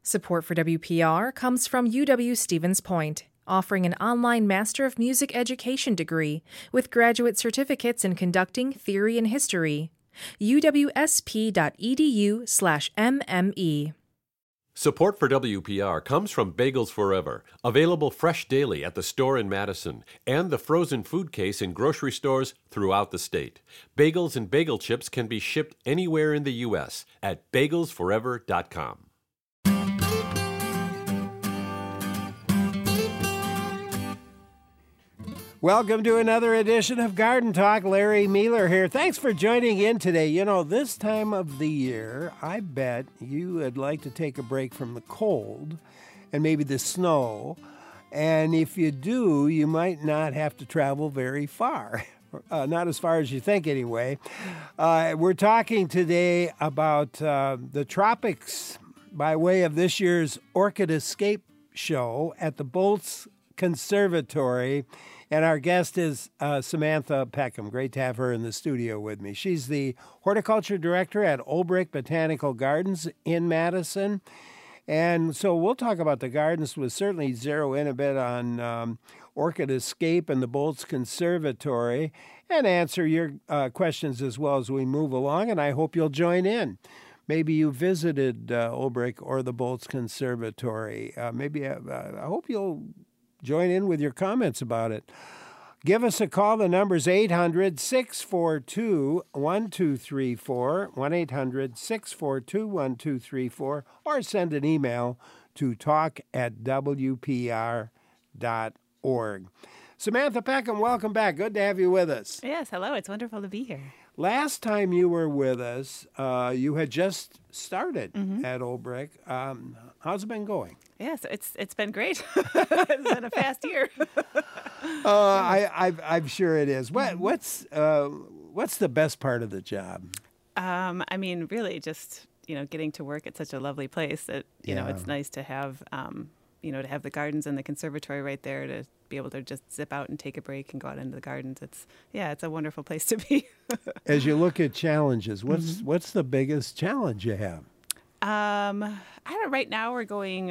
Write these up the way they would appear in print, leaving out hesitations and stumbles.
Support for WPR comes from UW Stevens Point, offering an online Master of Music Education degree with graduate certificates in conducting, theory, and history. uwsp.edu/mme. Support for WPR comes from Bagels Forever, available fresh daily at the store in Madison, and the frozen food case in grocery stores throughout the state. Bagels and bagel chips can be shipped anywhere in the U.S. at bagelsforever.com. Welcome to another edition of Garden Talk. Larry Mealer here. Thanks for joining in today. You know, this time of the year, I bet you would like to take a break from the cold and maybe the snow. And if you do, you might not have to travel very far. Not as far as you think, anyway. We're talking today about the tropics by way of this year's Orchid Escape show at the Bolts Conservatory. And our guest is Samantha Peckham. Great to have her in the studio with me. She's the horticulture director at Olbrich Botanical Gardens in Madison. And so we'll talk about the gardens. We'll certainly zero in a bit on Orchid Escape and the Bolts Conservatory and answer your questions as well as we move along. And I hope you'll join in. Maybe you visited Olbrich or the Bolts Conservatory. I hope you'll join in with your comments about it. Give us a call. The number's 800-642-1234, 1-800-642-1234, or send an email to talk@wpr.org. Samantha Peckham, welcome back. Good to have you with us. Yes, hello. It's wonderful to be here. Last time you were with us, you had just started at Olbrich. How's it been going? Yes, it's been great. It's been a fast year. I'm sure it is. What's the best part of the job? I mean, really, just getting to work at such a lovely place that it's nice to have to have the gardens and the conservatory right there to be able to just zip out and take a break and go out into the gardens. It's a wonderful place to be. As you look at challenges, what's the biggest challenge you have? I don't know. Right now we're going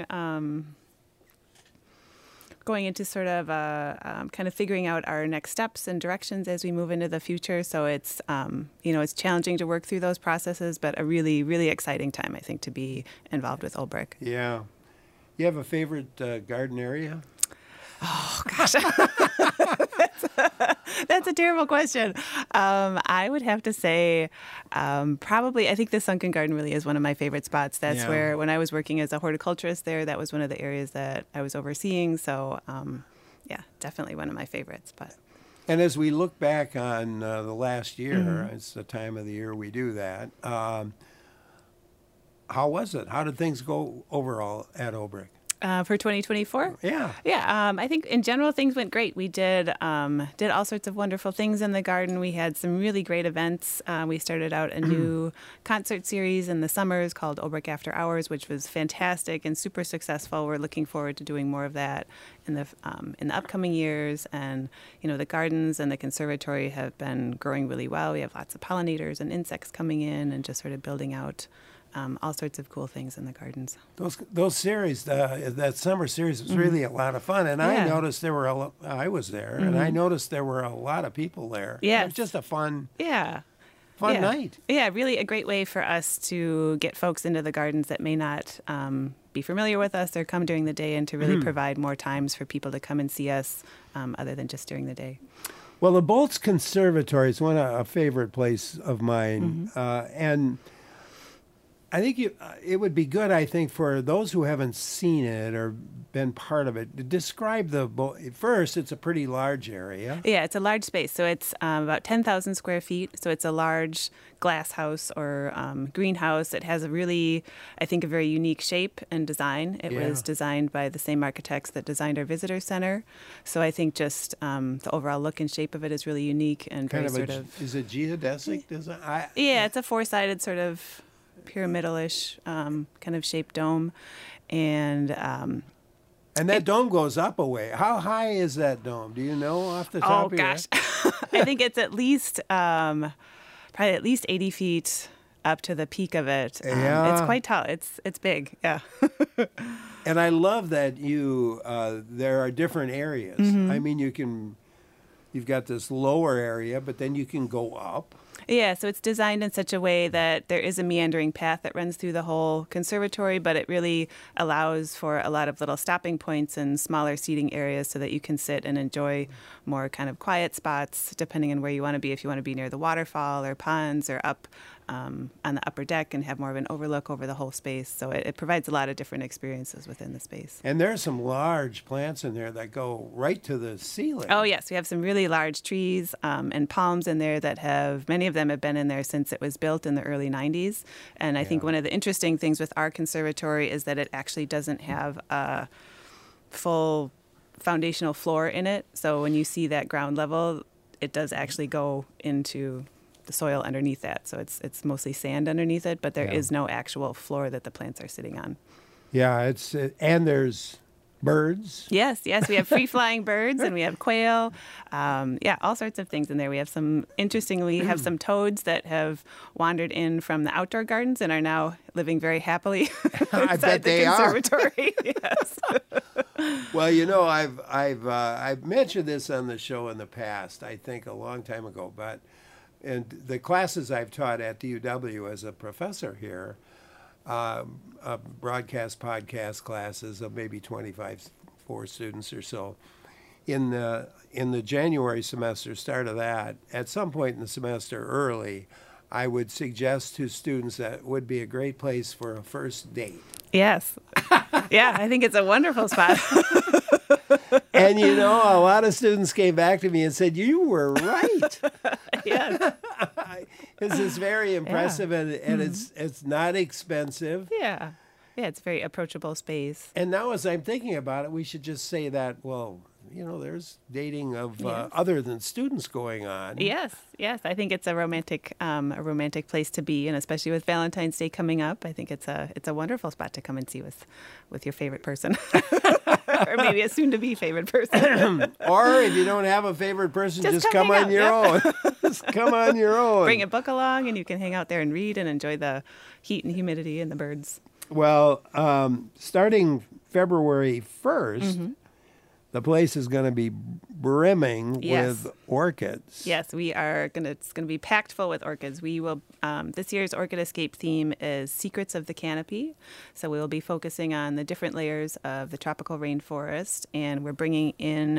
into sort of kind of figuring out our next steps and directions as we move into the future. So it's it's challenging to work through those processes, but a really, really exciting time, I think, to be involved with Olbrich. Yeah. You have a favorite garden area? Oh, gosh. That's a terrible question. I would have to say probably, I think the Sunken Garden really is one of my favorite spots. That's where, when I was working as a horticulturist there, that was one of the areas that I was overseeing. So, definitely one of my favorites. And as we look back on the last year, it's the time of the year we do that. How was it? How did things go overall at Olbrich? For 2024? Yeah. Yeah, I think in general things went great. We did all sorts of wonderful things in the garden. We had some really great events. We started out a new concert series in the summers called Olbrich After Hours, which was fantastic and super successful. We're looking forward to doing more of that in the upcoming years. And the gardens and the conservatory have been growing really well. We have lots of pollinators and insects coming in, and just sort of building out all sorts of cool things in the gardens. Those series, that summer series was really a lot of fun, and I noticed I was there, and I noticed there were a lot of people there. Yeah, it was just a fun night. Yeah, really a great way for us to get folks into the gardens that may not be familiar with us or come during the day, and to really provide more times for people to come and see us other than just during the day. Well, the Bolts Conservatory is a favorite place of mine, and I think it would be good, I think, for those who haven't seen it or been part of it, to describe first, it's a pretty large area. Yeah, it's a large space. So it's about 10,000 square feet. So it's a large glass house or greenhouse. It has a very unique shape and design. It was designed by the same architects that designed our visitor center. So I think just the overall look and shape of it is really unique and is it geodesic design? It's a four-sided sort of pyramidal-ish kind of shaped dome, and that dome goes up a way. How high is that dome? Do you know off the top of your head? I think it's at least probably at least 80 feet up to the peak of it. Yeah. It's quite tall. It's big. Yeah. And I love that there are different areas. I mean, you've got this lower area, but then you can go up. Yeah, so it's designed in such a way that there is a meandering path that runs through the whole conservatory, but it really allows for a lot of little stopping points and smaller seating areas so that you can sit and enjoy more kind of quiet spots, depending on where you want to be. If you want to be near the waterfall or ponds or up on the upper deck and have more of an overlook over the whole space. So it provides a lot of different experiences within the space. And there's some large plants in there that go right to the ceiling. Oh, yes. We have some really large trees and palms in there that many of them have been in there since it was built in the early 90s. And I think one of the interesting things with our conservatory is that it actually doesn't have a full foundational floor in it. So when you see that ground level, it does actually go into the soil underneath that. So it's mostly sand underneath it, but there is no actual floor that the plants are sitting on. Yeah, and there's birds. Yes, we have free-flying birds and we have quail. All sorts of things in there. We have interestingly, have some toads that have wandered in from the outdoor gardens and are now living very happily inside the conservatory. Yes. Well, I've mentioned this on the show in the past, I think a long time ago, and the classes I've taught at the UW as a professor here, broadcast podcast classes of maybe 24 students or so. In the January semester, start of that, at some point in the semester early, I would suggest to students that it would be a great place for a first date. Yes. Yeah, I think it's a wonderful spot. And, a lot of students came back to me and said, you were right. Yes. It's very impressive, and it's not expensive. Yeah. Yeah, it's a very approachable space. And now as I'm thinking about it, we should just say that, there's dating of other than students going on. Yes. I think it's a romantic place to be, and especially with Valentine's Day coming up, I think it's a wonderful spot to come and see with your favorite person, or maybe a soon-to-be favorite person. Or if you don't have a favorite person, just come on your own. Just come on your own. Bring a book along, and you can hang out there and read and enjoy the heat and humidity and the birds. Well, starting February 1st. The place is going to be brimming with orchids. Yes, it's going to be packed full with orchids. We will. This year's Orchid Escape theme is Secrets of the Canopy. So we will be focusing on the different layers of the tropical rainforest, and we're bringing in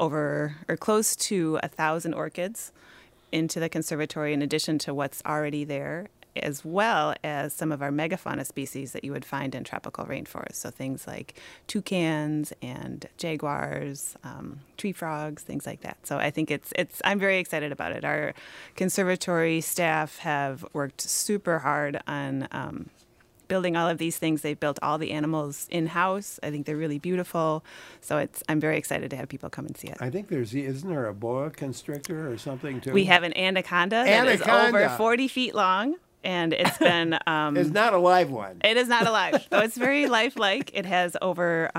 close to 1,000 orchids into the conservatory in addition to what's already there, as well as some of our megafauna species that you would find in tropical rainforests. So things like toucans and jaguars, tree frogs, things like that. So I think I'm very excited about it. Our conservatory staff have worked super hard on building all of these things. They've built all the animals in-house. I think they're really beautiful. So I'm very excited to have people come and see it. I think isn't there a boa constrictor or something too? We have an anaconda that is over 40 feet long. And it's been... it's not a live one. It is not alive. So it's very lifelike. It has over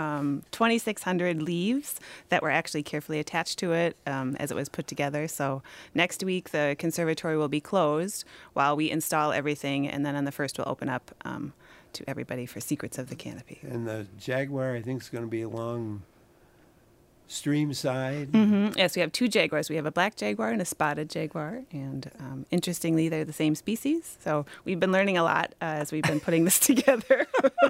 2,600 leaves that were actually carefully attached to it as it was put together. So next week, the conservatory will be closed while we install everything. And then on the 1st, we'll open up to everybody for Secrets of the Canopy. And the jaguar, I think, is going to be along stream side. Yes, we have 2 jaguars. We have a black jaguar and a spotted jaguar, and interestingly, they're the same species. So we've been learning a lot as we've been putting this together.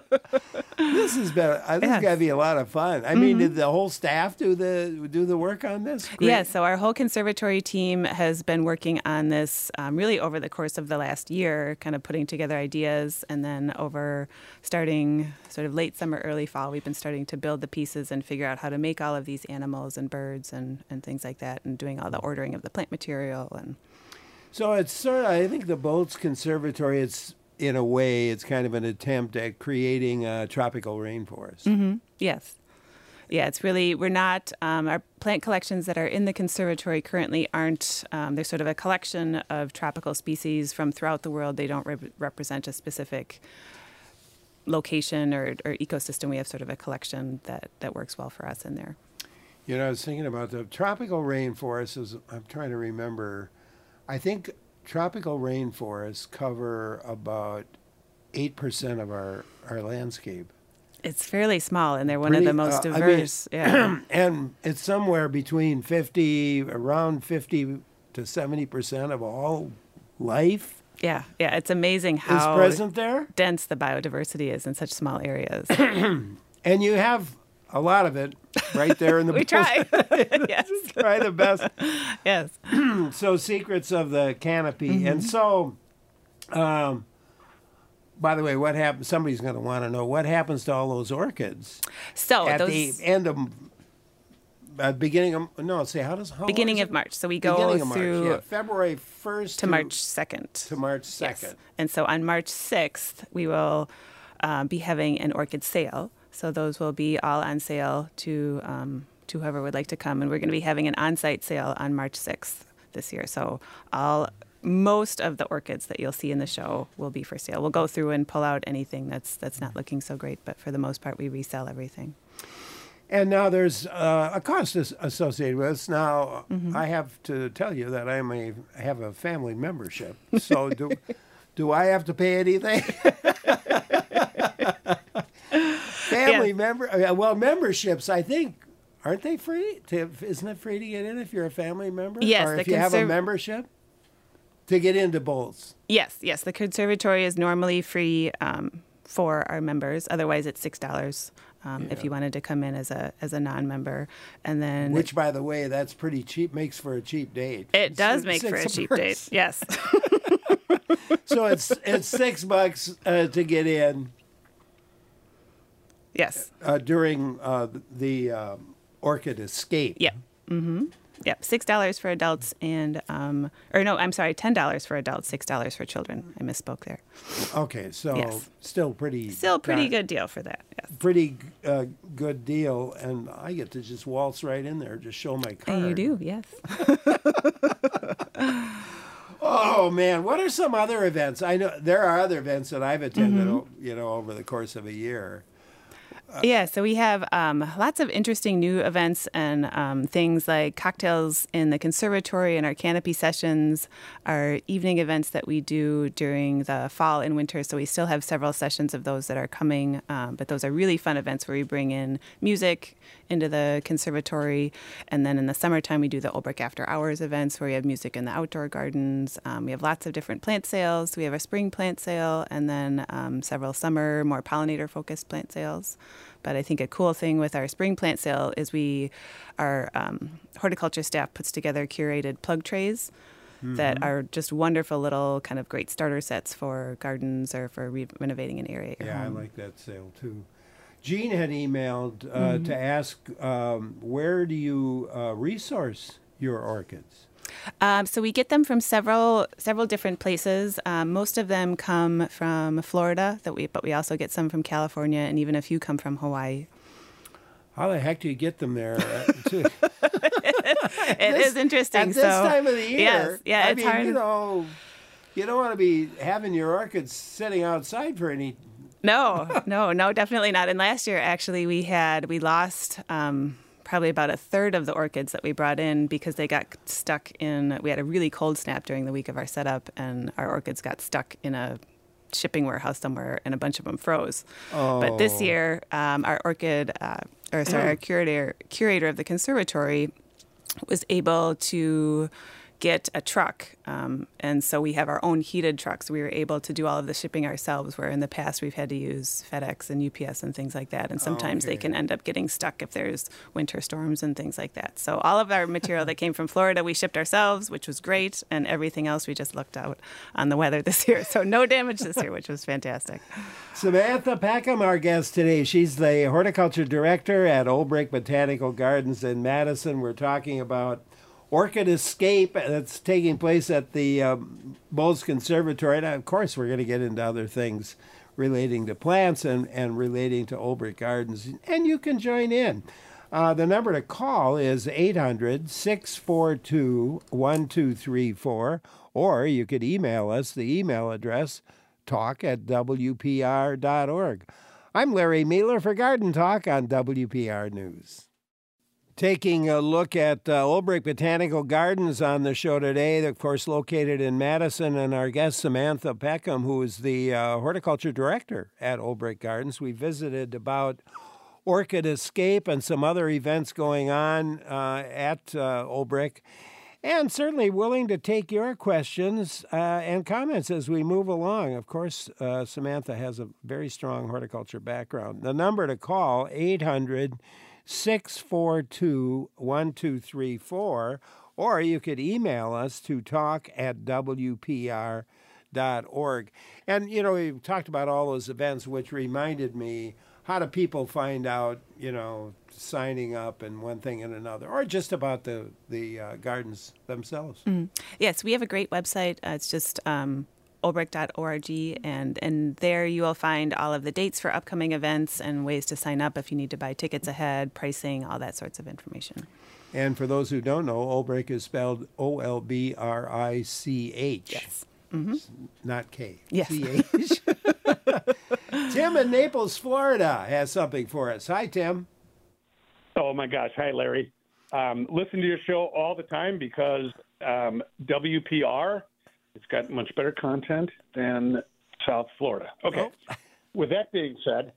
This has been got to be a lot of fun. I mean, did the whole staff do the work on this? Great. Yeah, so our whole conservatory team has been working on this really over the course of the last year, kind of putting together ideas, and then starting sort of late summer, early fall, we've been starting to build the pieces and figure out how to make all of these animals and birds and things like that, and doing all the ordering of the plant material. And so it's sort of, I think the Boltz Conservatory, in a way, it's kind of an attempt at creating a tropical rainforest. Yes. Yeah, it's really, we're not, our plant collections that are in the conservatory currently aren't, they're sort of a collection of tropical species from throughout the world. They don't represent a specific location or ecosystem. We have sort of a collection that works well for us in there. I was thinking about the tropical rainforest. I'm trying to remember. I think tropical rainforests cover about 8% of our landscape. It's fairly small, and they're one of the most diverse. And it's somewhere between around 50 to 70% of all life. Yeah, it's amazing how is present there. Dense the biodiversity is in such small areas. And you have a lot of it right there in the We try. Yes. Try the best. Yes. So secrets of the canopy. And so, by the way, what happens? Somebody's going to want to know what happens to all those orchids. So at the end of beginning of beginning of March. So we go through February 1st to March 2nd. To March 2nd. Yes. And so on March 6th, we will be having an orchid sale. So those will be all on sale to whoever would like to come. And we're going to be having an on-site sale on March 6th this year. So most of the orchids that you'll see in the show will be for sale. We'll go through and pull out anything that's not looking so great, but for the most part, we resell everything. And now there's a cost associated with this. Now, I have to tell you that I have a family membership. So do I have to pay anything? Family member? Well, memberships, I think, aren't they free? Isn't it free to get in if you're a family member? Yes. Or if you have a membership? To get into both? Yes. The conservatory is normally free for our members. Otherwise, it's $6 if you wanted to come in as a non-member. And then, which, by the way, that's pretty cheap. Makes for a cheap date. It does make for a cheap date. Yes. So it's $6 to get in. Yes. During the Orchid Escape. Yeah. Mm-hmm. Yep, $6 for adults and, $10 for adults, $6 for children. I misspoke there. Okay, so still pretty good deal for that. Yes. Pretty good deal, and I get to just waltz right in there, just show my card. And you do, yes. Oh man, what are some other events? I know there are other events that I've attended, over the course of a year. So we have lots of interesting new events and things like cocktails in the conservatory and our canopy sessions, our evening events that we do during the fall and winter. So we still have several sessions of those that are coming, but those are really fun events where we bring in music into the conservatory. And then in the summertime, we do the Olbrich After Hours events where we have music in the outdoor gardens. We have lots of different plant sales. We have a spring plant sale and then several summer, more pollinator-focused plant sales. But I think a cool thing with our spring plant sale is our horticulture staff puts together curated plug trays that are just wonderful little kind of great starter sets for gardens or for renovating an area. Yeah, I like that sale too. Jean had emailed to ask, where do you resource your orchids? So we get them from several different places. Most of them come from Florida, but we also get some from California, and even a few come from Hawaii. How the heck do you get them there? It is interesting. At this time of the year, it's hard. You don't want to be having your orchids sitting outside for any. No, definitely not. And last year, actually, we lost probably about a third of the orchids that we brought in because they got stuck we had a really cold snap during the week of our setup, and our orchids got stuck in a shipping warehouse somewhere, and a bunch of them froze. Oh. But this year, our our curator of the conservatory was able to get a truck, and so we have our own heated trucks. We were able to do all of the shipping ourselves, where in the past we've had to use FedEx and UPS and things like that, and sometimes they can end up getting stuck if there's winter storms and things like that. So all of our material that came from Florida we shipped ourselves, which was great, and everything else we just looked out on the weather this year. So no damage this year, which was fantastic. Samantha Peckham, our guest today. She's the horticulture director at Olbrich Botanical Gardens in Madison. We're talking about Orchid Escape that's taking place at the Bowles Conservatory. And of course, we're going to get into other things relating to plants and relating to Olbrich Gardens. And you can join in. The number to call is 800-642-1234, or you could email us. The email address, talk@wpr.org. I'm Larry Mueller for Garden Talk on WPR News. Taking a look at Olbrich Botanical Gardens on the show today, of course, located in Madison, and our guest, Samantha Peckham, who is the horticulture director at Olbrich Gardens. We visited about Orchid Escape and some other events going on at Olbrich, and certainly willing to take your questions and comments as we move along. Of course, Samantha has a very strong horticulture background. The number to call, 800-642-1234, or you could email us to talk@wpr.org. And, you know, we talked about all those events, which reminded me, how do people find out, you know, signing up and one thing and another, or just about the gardens themselves? Yes, we have a great website. It's just olbrich.org, and there you will find all of the dates for upcoming events and ways to sign up if you need to buy tickets ahead, pricing, all that sorts of information. And for those who don't know, Olbrich is spelled Olbrich. Yes. Not K. Yes. C-H. Tim in Naples, Florida, has something for us. Hi, Tim. Oh, my gosh. Hi, Larry. Listen to your show all the time because WPR, it's got much better content than South Florida. Okay. Oh. With that being said,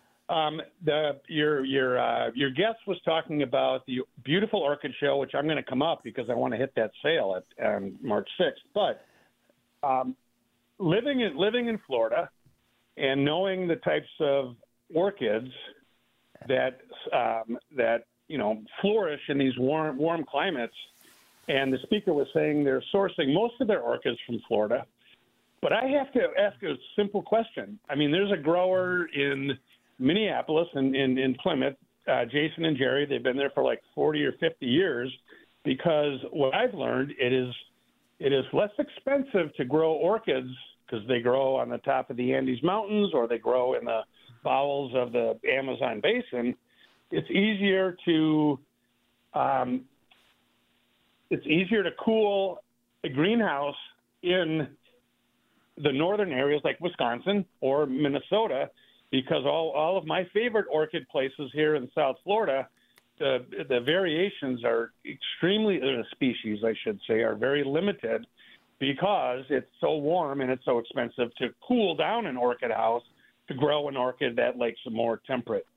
your guest was talking about the beautiful orchid show, which I'm going to come up because I want to hit that sale at March 6th. But living in Florida and knowing the types of orchids that you know flourish in these warm climates, and the speaker was saying they're sourcing most of their orchids from Florida. But I have to ask a simple question. I mean, there's a grower in Minneapolis and in Plymouth, Jason and Jerry. They've been there for like 40 or 50 years because what I've learned, it is less expensive to grow orchids because they grow on the top of the Andes Mountains or they grow in the bowels of the Amazon basin. It's easier to cool a greenhouse in the northern areas like Wisconsin or Minnesota because all of my favorite orchid places here in South Florida, the variations are extremely, the species I should say, are very limited because it's so warm and it's so expensive to cool down an orchid house to grow an orchid that likes a more temperate.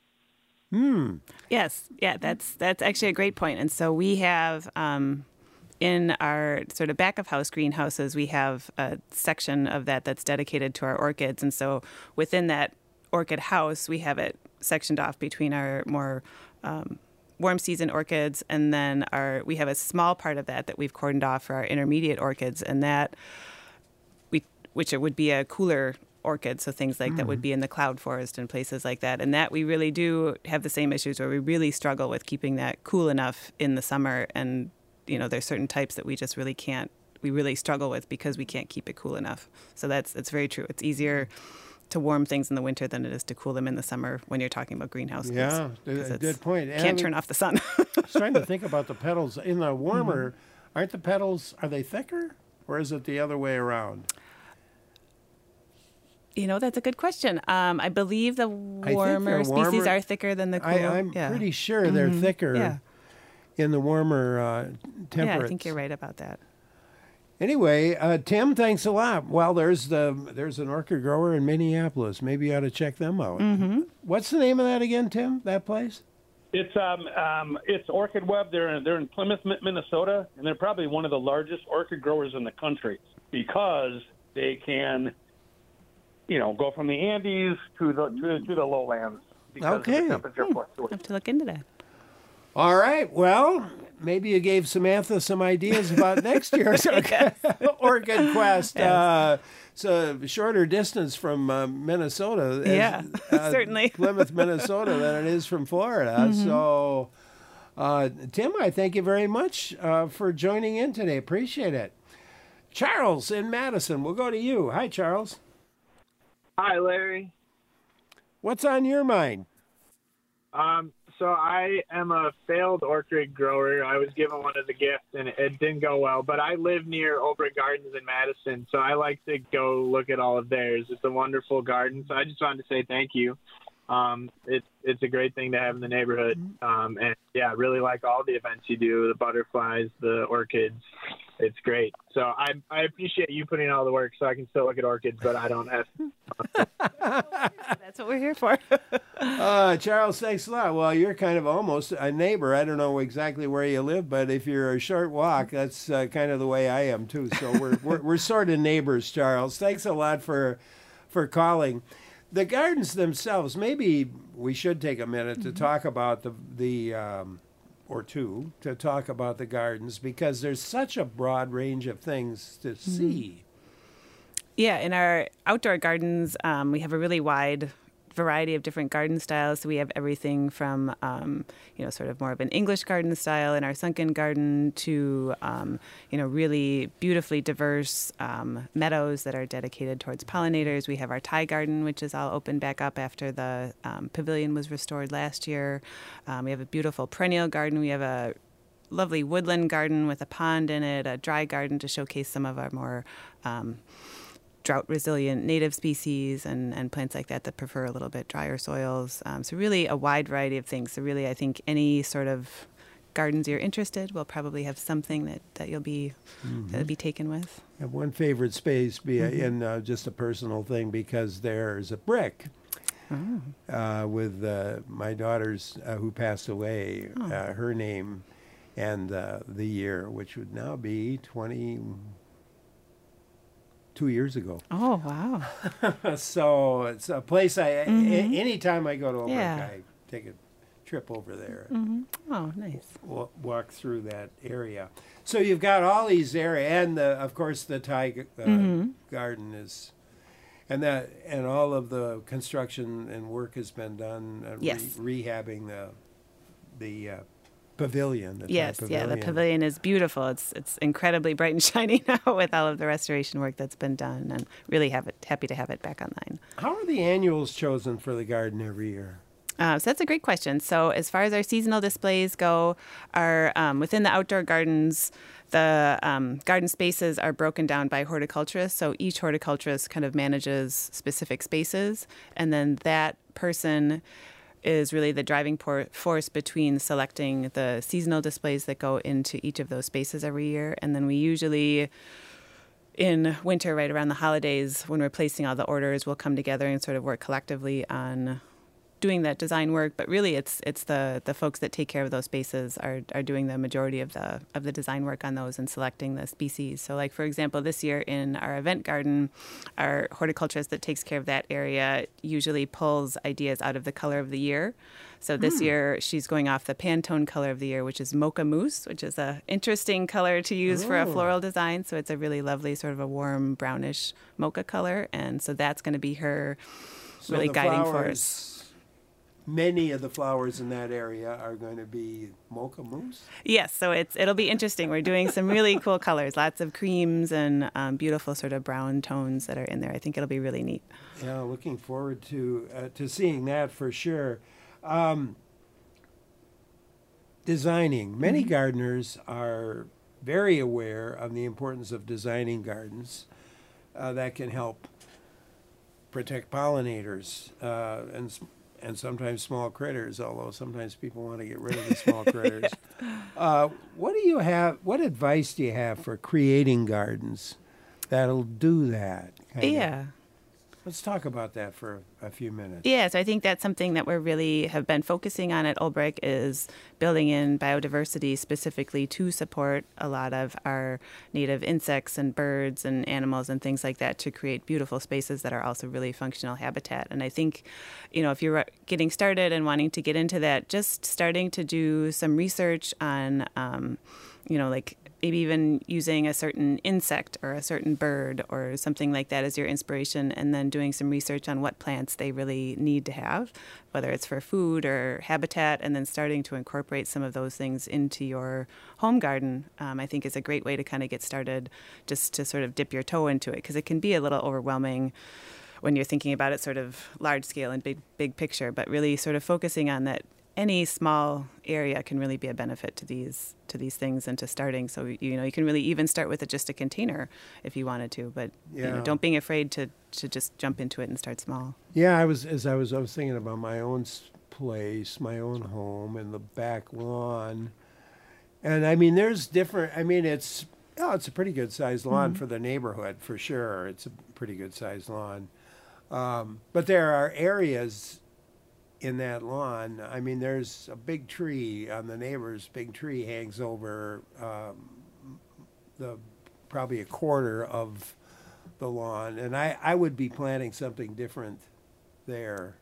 Yes, yeah, that's actually a great point. And so we have in our sort of back of house greenhouses, we have a section of that's dedicated to our orchids. And so within that orchid house, we have it sectioned off between our more warm season orchids, and then we have a small part of that we've cordoned off for our intermediate orchids, and which it would be a cooler orchid, so things like that would be in the cloud forest and places like that. And that we really do have the same issues where we really struggle with keeping that cool enough in the summer. And, you know, there's certain types that we just really can't, we really struggle with because we can't keep it cool enough. So it's very true. It's easier to warm things in the winter than it is to cool them in the summer when you're talking about greenhouses. Yeah, good point. Can't turn off the sun. I was trying to think about the petals. In the warmer, aren't the petals, are they thicker or is it the other way around? You know, that's a good question. I believe the warmer species are thicker than the cool. I'm pretty sure they're thicker in the warmer temperate. Yeah, I think you're right about that. Anyway, Tim, thanks a lot. Well, there's an orchid grower in Minneapolis. Maybe you ought to check them out. What's the name of that again, Tim? That place? It's Orchid Web. They're in Plymouth, Minnesota, and they're probably one of the largest orchid growers in the country because they can, you know, go from the Andes to the lowlands because of the temperature fluctuation. Have to look into that. All right. Well, maybe you gave Samantha some ideas about next year's Orchid Quest. Yes. It's a shorter distance from Minnesota. Certainly. Plymouth, Minnesota, than it is from Florida. So, Tim, I thank you very much for joining in today. Appreciate it. Charles in Madison, we'll go to you. Hi, Charles. Hi, Larry. What's on your mind? So I am a failed orchid grower. I was given one as a gift, and it didn't go well. But I live near Olbrich Gardens in Madison, so I like to go look at all of theirs. It's a wonderful garden, so I just wanted to say thank you. It's a great thing to have in the neighborhood. And yeah, I really like all the events you do, the butterflies, the orchids. It's great. So I appreciate you putting in all the work so I can still look at orchids, but I don't have to. That's what we're here for. Charles, thanks a lot. Well, you're kind of almost a neighbor. I don't know exactly where you live, but if you're a short walk, that's kind of the way I am too. So we're sort of neighbors, Charles. Thanks a lot for calling. The gardens themselves, maybe we should take a minute to talk about to talk about the gardens, because there's such a broad range of things to see. Yeah, in our outdoor gardens, we have a really wide variety of different garden styles. So we have everything from, sort of more of an English garden style in our sunken garden to, really beautifully diverse meadows that are dedicated towards pollinators. We have our Thai garden, which is all opened back up after the pavilion was restored last year. We have a beautiful perennial garden. We have a lovely woodland garden with a pond in it, a dry garden to showcase some of our more drought-resilient native species and plants like that that prefer a little bit drier soils. So really a wide variety of things. So really I think any sort of gardens you're interested will probably have something that you'll be that'll be taken with. I have one favorite space in just a personal thing, because there's a brick with my daughter's, who passed away, her name and the year, which would now be 2 years ago. Oh, wow. So it's a place anytime I go to Oberg, I take a trip over there. Oh, nice. Walk through that area. So you've got all these areas, and of course the Thai garden is, and all of the construction and work has been done, rehabbing the pavilion. The pavilion is beautiful. It's incredibly bright and shiny now with all of the restoration work that's been done, and really happy to have it back online. How are the annuals chosen for the garden every year? So that's a great question. So as far as our seasonal displays go, our within the outdoor gardens, the garden spaces are broken down by horticulturists. So each horticulturist kind of manages specific spaces, and then that person is really the driving force between selecting the seasonal displays that go into each of those spaces every year. And then we usually, in winter, right around the holidays, when we're placing all the orders, we'll come together and sort of work collectively on doing that design work. But really it's the folks that take care of those spaces are doing the majority of the design work on those and selecting the species. So like, for example, this year in our event garden, our horticulturist that takes care of that area usually pulls ideas out of the color of the year. So this year she's going off the Pantone color of the year, which is mocha mousse, which is a interesting color to use for a floral design. So it's a really lovely sort of a warm brownish mocha color. And so that's going to be her really guiding force. Many of the flowers in that area are going to be mocha mousse? Yes, so it'll be interesting. We're doing some really cool colors, lots of creams and beautiful sort of brown tones that are in there. I think it'll be really neat. Yeah, looking forward to seeing that for sure. Designing. Many gardeners are very aware of the importance of designing gardens that can help protect pollinators and sometimes small critters, although sometimes people want to get rid of the small critters. What advice do you have for creating gardens that'll do that? Let's talk about that for a few minutes. Yeah, so I think that's something that we really have been focusing on at Olbrich, is building in biodiversity specifically to support a lot of our native insects and birds and animals and things like that, to create beautiful spaces that are also really functional habitat. And I think, if you're getting started and wanting to get into that, just starting to do some research on, like maybe even using a certain insect or a certain bird or something like that as your inspiration, and then doing some research on what plants they really need to have, whether it's for food or habitat, and then starting to incorporate some of those things into your home garden, I think is a great way to kind of get started, just to sort of dip your toe into it, because it can be a little overwhelming when you're thinking about it sort of large scale and big picture, but really sort of focusing on that any small area can really be a benefit to these things and to starting. So you can really even start with just a container if you wanted to, but don't be afraid to just jump into it and start small. Yeah, I was thinking about my own place, my own home, and the back lawn, and I mean there's different. I mean it's a pretty good sized lawn for the neighborhood for sure. It's a pretty good sized lawn, but there are areas in that lawn. I mean, there's a big tree on the neighbor's big tree hangs over probably a quarter of the lawn, and I would be planting something different there.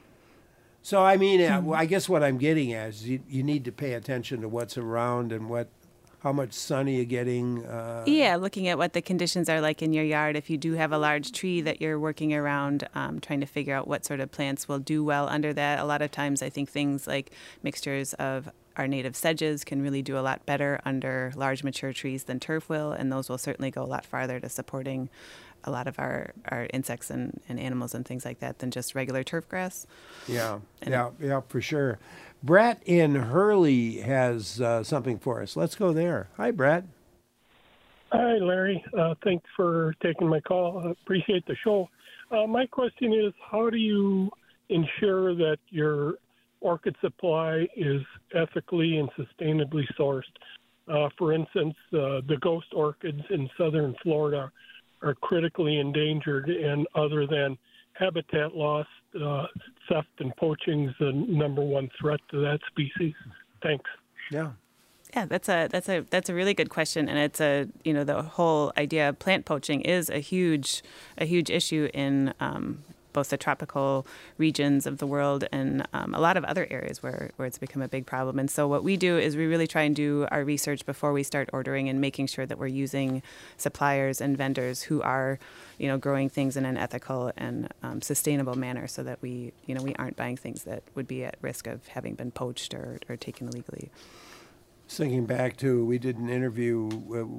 So I mean, I guess what I'm getting at is you need to pay attention to what's around and how much sun are you getting? Looking at what the conditions are like in your yard. If you do have a large tree that you're working around, trying to figure out what sort of plants will do well under that. A lot of times I think things like mixtures of our native sedges can really do a lot better under large mature trees than turf will, and those will certainly go a lot farther to supporting a lot of our insects and animals and things like that than just regular turf grass. Yeah, for sure. Brett in Hurley has something for us. Let's go there. Hi, Brett. Hi, Larry. Thanks for taking my call. I appreciate the show. My question is, how do you ensure that your orchid supply is ethically and sustainably sourced? For instance, the ghost orchids in southern Florida are critically endangered, and other than habitat loss, theft and poaching is the number one threat to that species. Thanks. Yeah. Yeah, that's a really good question, and it's the whole idea of plant poaching is a huge issue in both the tropical regions of the world and a lot of other areas where it's become a big problem. And so what we do is we really try and do our research before we start ordering and making sure that we're using suppliers and vendors who are, growing things in an ethical and sustainable manner, so that we aren't buying things that would be at risk of having been poached or taken illegally. Thinking back to, we did an interview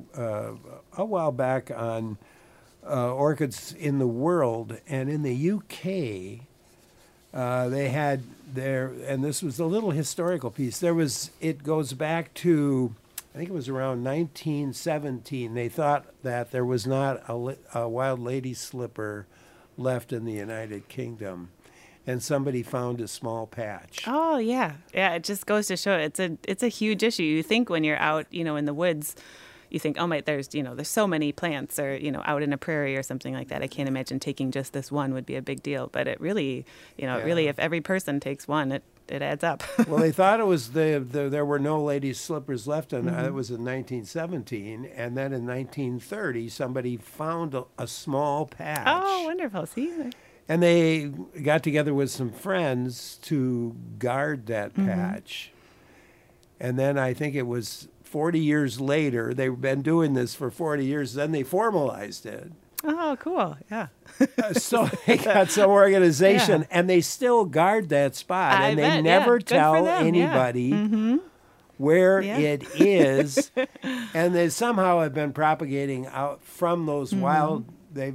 a while back on orchids in the world, and in the UK, they had and this was a little historical piece. It goes back to, I think it was around 1917. They thought that there was not a wild lady slipper left in the United Kingdom, and somebody found a small patch. Oh yeah. It just goes to show it's a huge issue. You think when you're out, in the woods, you think, oh my, there's so many plants, or out in a prairie or something like that. I can't imagine taking just this one would be a big deal, but it really, really, if every person takes one, it adds up. Well, they thought it was there were no ladies' slippers left, and it was in 1917, and then in 1930 somebody found a small patch. Oh, wonderful! See. And they got together with some friends to guard that patch. And then I think it was 40 years later, they've been doing this for 40 years, then they formalized it. Oh, cool. Yeah. So they got some organization, and they still guard that spot, and they never tell anybody where it is. And they somehow have been propagating out from those wild, they've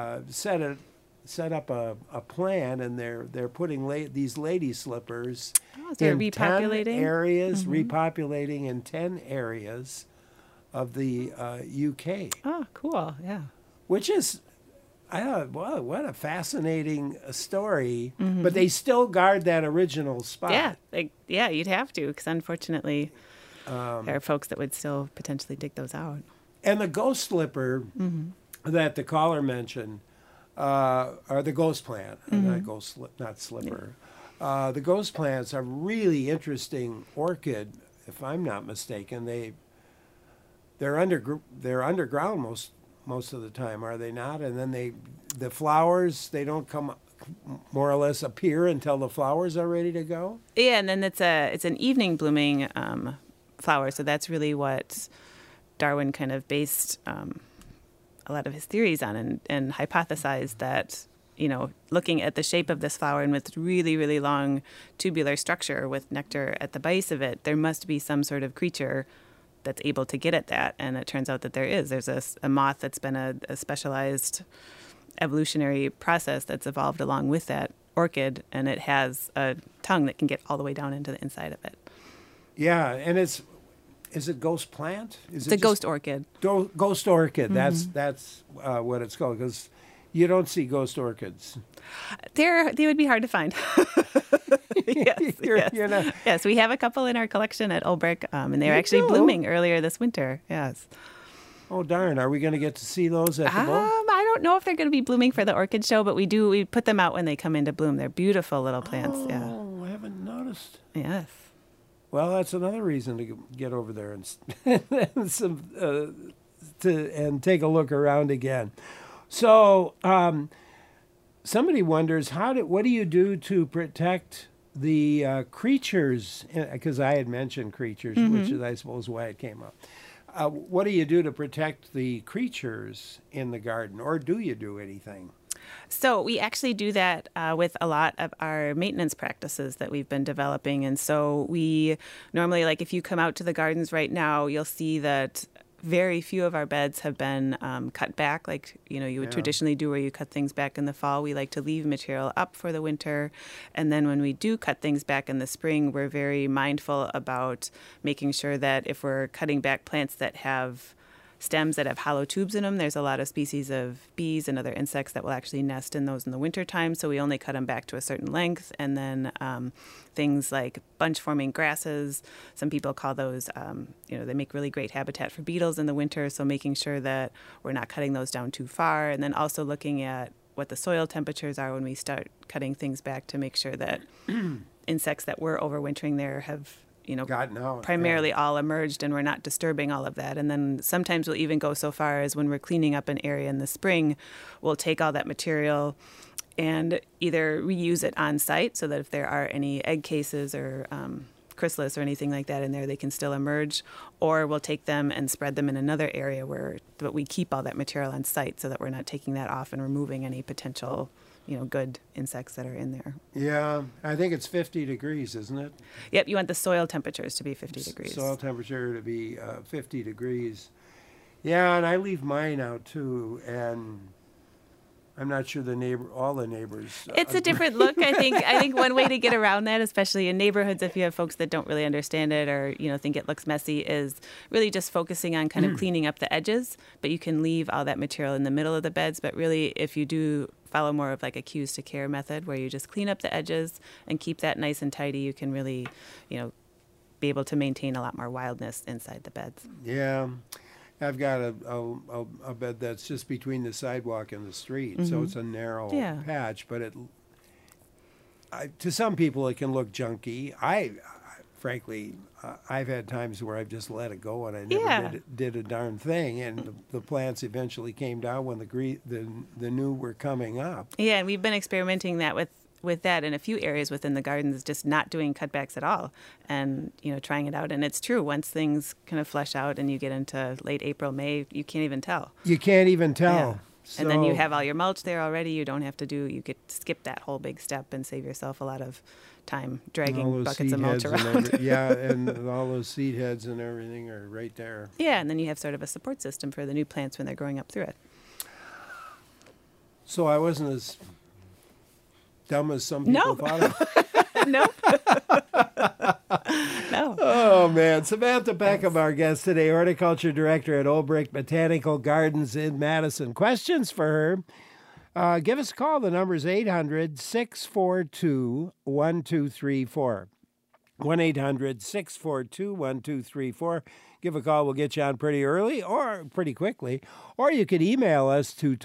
set up a plan, and they're putting these lady slippers in repopulating 10 areas, repopulating in 10 areas of the UK. Oh, cool! Yeah, which is, what a fascinating story. But they still guard that original spot. Yeah, you'd have to, because unfortunately, there are folks that would still potentially dig those out. And the ghost slipper that the caller mentioned. Or the ghost plant, not slipper. The ghost plants are really interesting orchid, if I'm not mistaken. They're underground most of the time, are they not? And then the flowers, they don't come, more or less appear until the flowers are ready to go. Yeah, and then it's an evening blooming flower, so that's really what Darwin kind of based a lot of his theories on, and hypothesized that, looking at the shape of this flower and with really, really long tubular structure with nectar at the base of it, there must be some sort of creature that's able to get at that. And it turns out that there is. There's a moth that's been a specialized evolutionary process that's evolved along with that orchid, and it has a tongue that can get all the way down into the inside of it. Yeah, and is it ghost plant? Is It's a ghost orchid. Ghost orchid. That's what it's called, because you don't see ghost orchids. They would be hard to find. Yes, yes. Yes, we have a couple in our collection at Olbrich, and they're actually blooming earlier this winter. Yes. Oh, darn. Are we going to get to see those at the bowl? I don't know if they're going to be blooming for the orchid show, but we put them out when they come into bloom. They're beautiful little plants. Oh, I haven't noticed. Yes. Well, that's another reason to get over there and and take a look around again. So, somebody wonders what do you do to protect the creatures? Because I had mentioned creatures, which is, I suppose, why it came up. What do you do to protect the creatures in the garden, or do you do anything? So we actually do that with a lot of our maintenance practices that we've been developing. And so we normally, like if you come out to the gardens right now, you'll see that very few of our beds have been cut back like, you would traditionally do, where you cut things back in the fall. We like to leave material up for the winter. And then when we do cut things back in the spring, we're very mindful about making sure that if we're cutting back plants that have stems that have hollow tubes in them, there's a lot of species of bees and other insects that will actually nest in those in the wintertime. So we only cut them back to a certain length. And then things like bunch-forming grasses, some people call those, they make really great habitat for beetles in the winter. So making sure that we're not cutting those down too far. And then also looking at what the soil temperatures are when we start cutting things back to make sure that insects that were overwintering there have gotten out, primarily all emerged, and we're not disturbing all of that. And then sometimes we'll even go so far as when we're cleaning up an area in the spring, we'll take all that material and either reuse it on site so that if there are any egg cases or chrysalis or anything like that in there, they can still emerge, or we'll take them and spread them in another area but we keep all that material on site so that we're not taking that off and removing any potential good insects that are in there. Yeah, I think it's 50 degrees, isn't it? Yep, you want the soil temperatures to be 50 degrees. Soil temperature to be 50 degrees. Yeah, and I leave mine out too, and I'm not sure all the neighbors. It's a different look. I think one way to get around that, especially in neighborhoods, if you have folks that don't really understand it or think it looks messy, is really just focusing on kind of cleaning up the edges. But you can leave all that material in the middle of the beds. But really, if you do follow more of like a cues to care method, where you just clean up the edges and keep that nice and tidy, you can really, be able to maintain a lot more wildness inside the beds. Yeah. I've got a bed that's just between the sidewalk and the street, so it's a narrow patch. But to some people, it can look junky. Frankly, I've had times where I've just let it go and I never did a darn thing, and the plants eventually came down when the new were coming up. Yeah, and we've been experimenting with that in a few areas within the gardens, just not doing cutbacks at all and, trying it out. And it's true, once things kind of flesh out and you get into late April, May, you can't even tell. You can't even tell. Yeah. So, and then you have all your mulch there already. You don't have to you could skip that whole big step and save yourself a lot of time dragging buckets of mulch around. And all those seed heads and everything are right there. Yeah, and then you have sort of a support system for the new plants when they're growing up through it. So I wasn't as dumb as some people thought of. No. No. Oh, man. Samantha Peckham, our guest today, horticulture director at Olbrich Botanical Gardens in Madison. Questions for her? Give us a call. The number is 800-642-1234. 1-800-642-1234. Give a call. We'll get you on pretty early or pretty quickly. Or you could email us to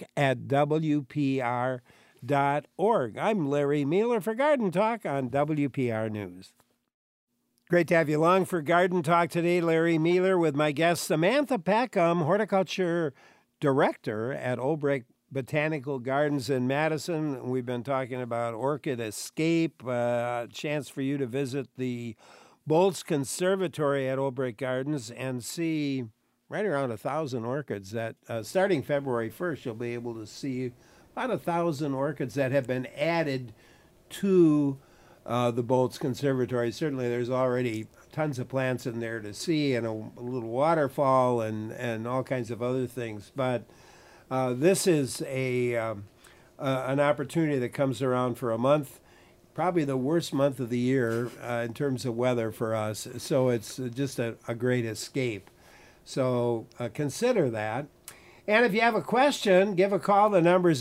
talk@WPR.org. I'm Larry Mueller for Garden Talk on WPR News. Great to have you along for Garden Talk today. Larry Mueller with my guest Samantha Peckham, horticulture director at Olbrich Botanical Gardens in Madison. We've been talking about Orchid Escape, chance for you to visit the Bolts Conservatory at Olbrich Gardens and see right around 1,000 orchids that starting February 1st, you'll be able to see about 1,000 orchids that have been added to the Bolts Conservatory. Certainly there's already tons of plants in there to see and a little waterfall and all kinds of other things. But this is a an opportunity that comes around for a month, probably the worst month of the year in terms of weather for us. So it's just a great escape. So consider that. And if you have a question, give a call. The number's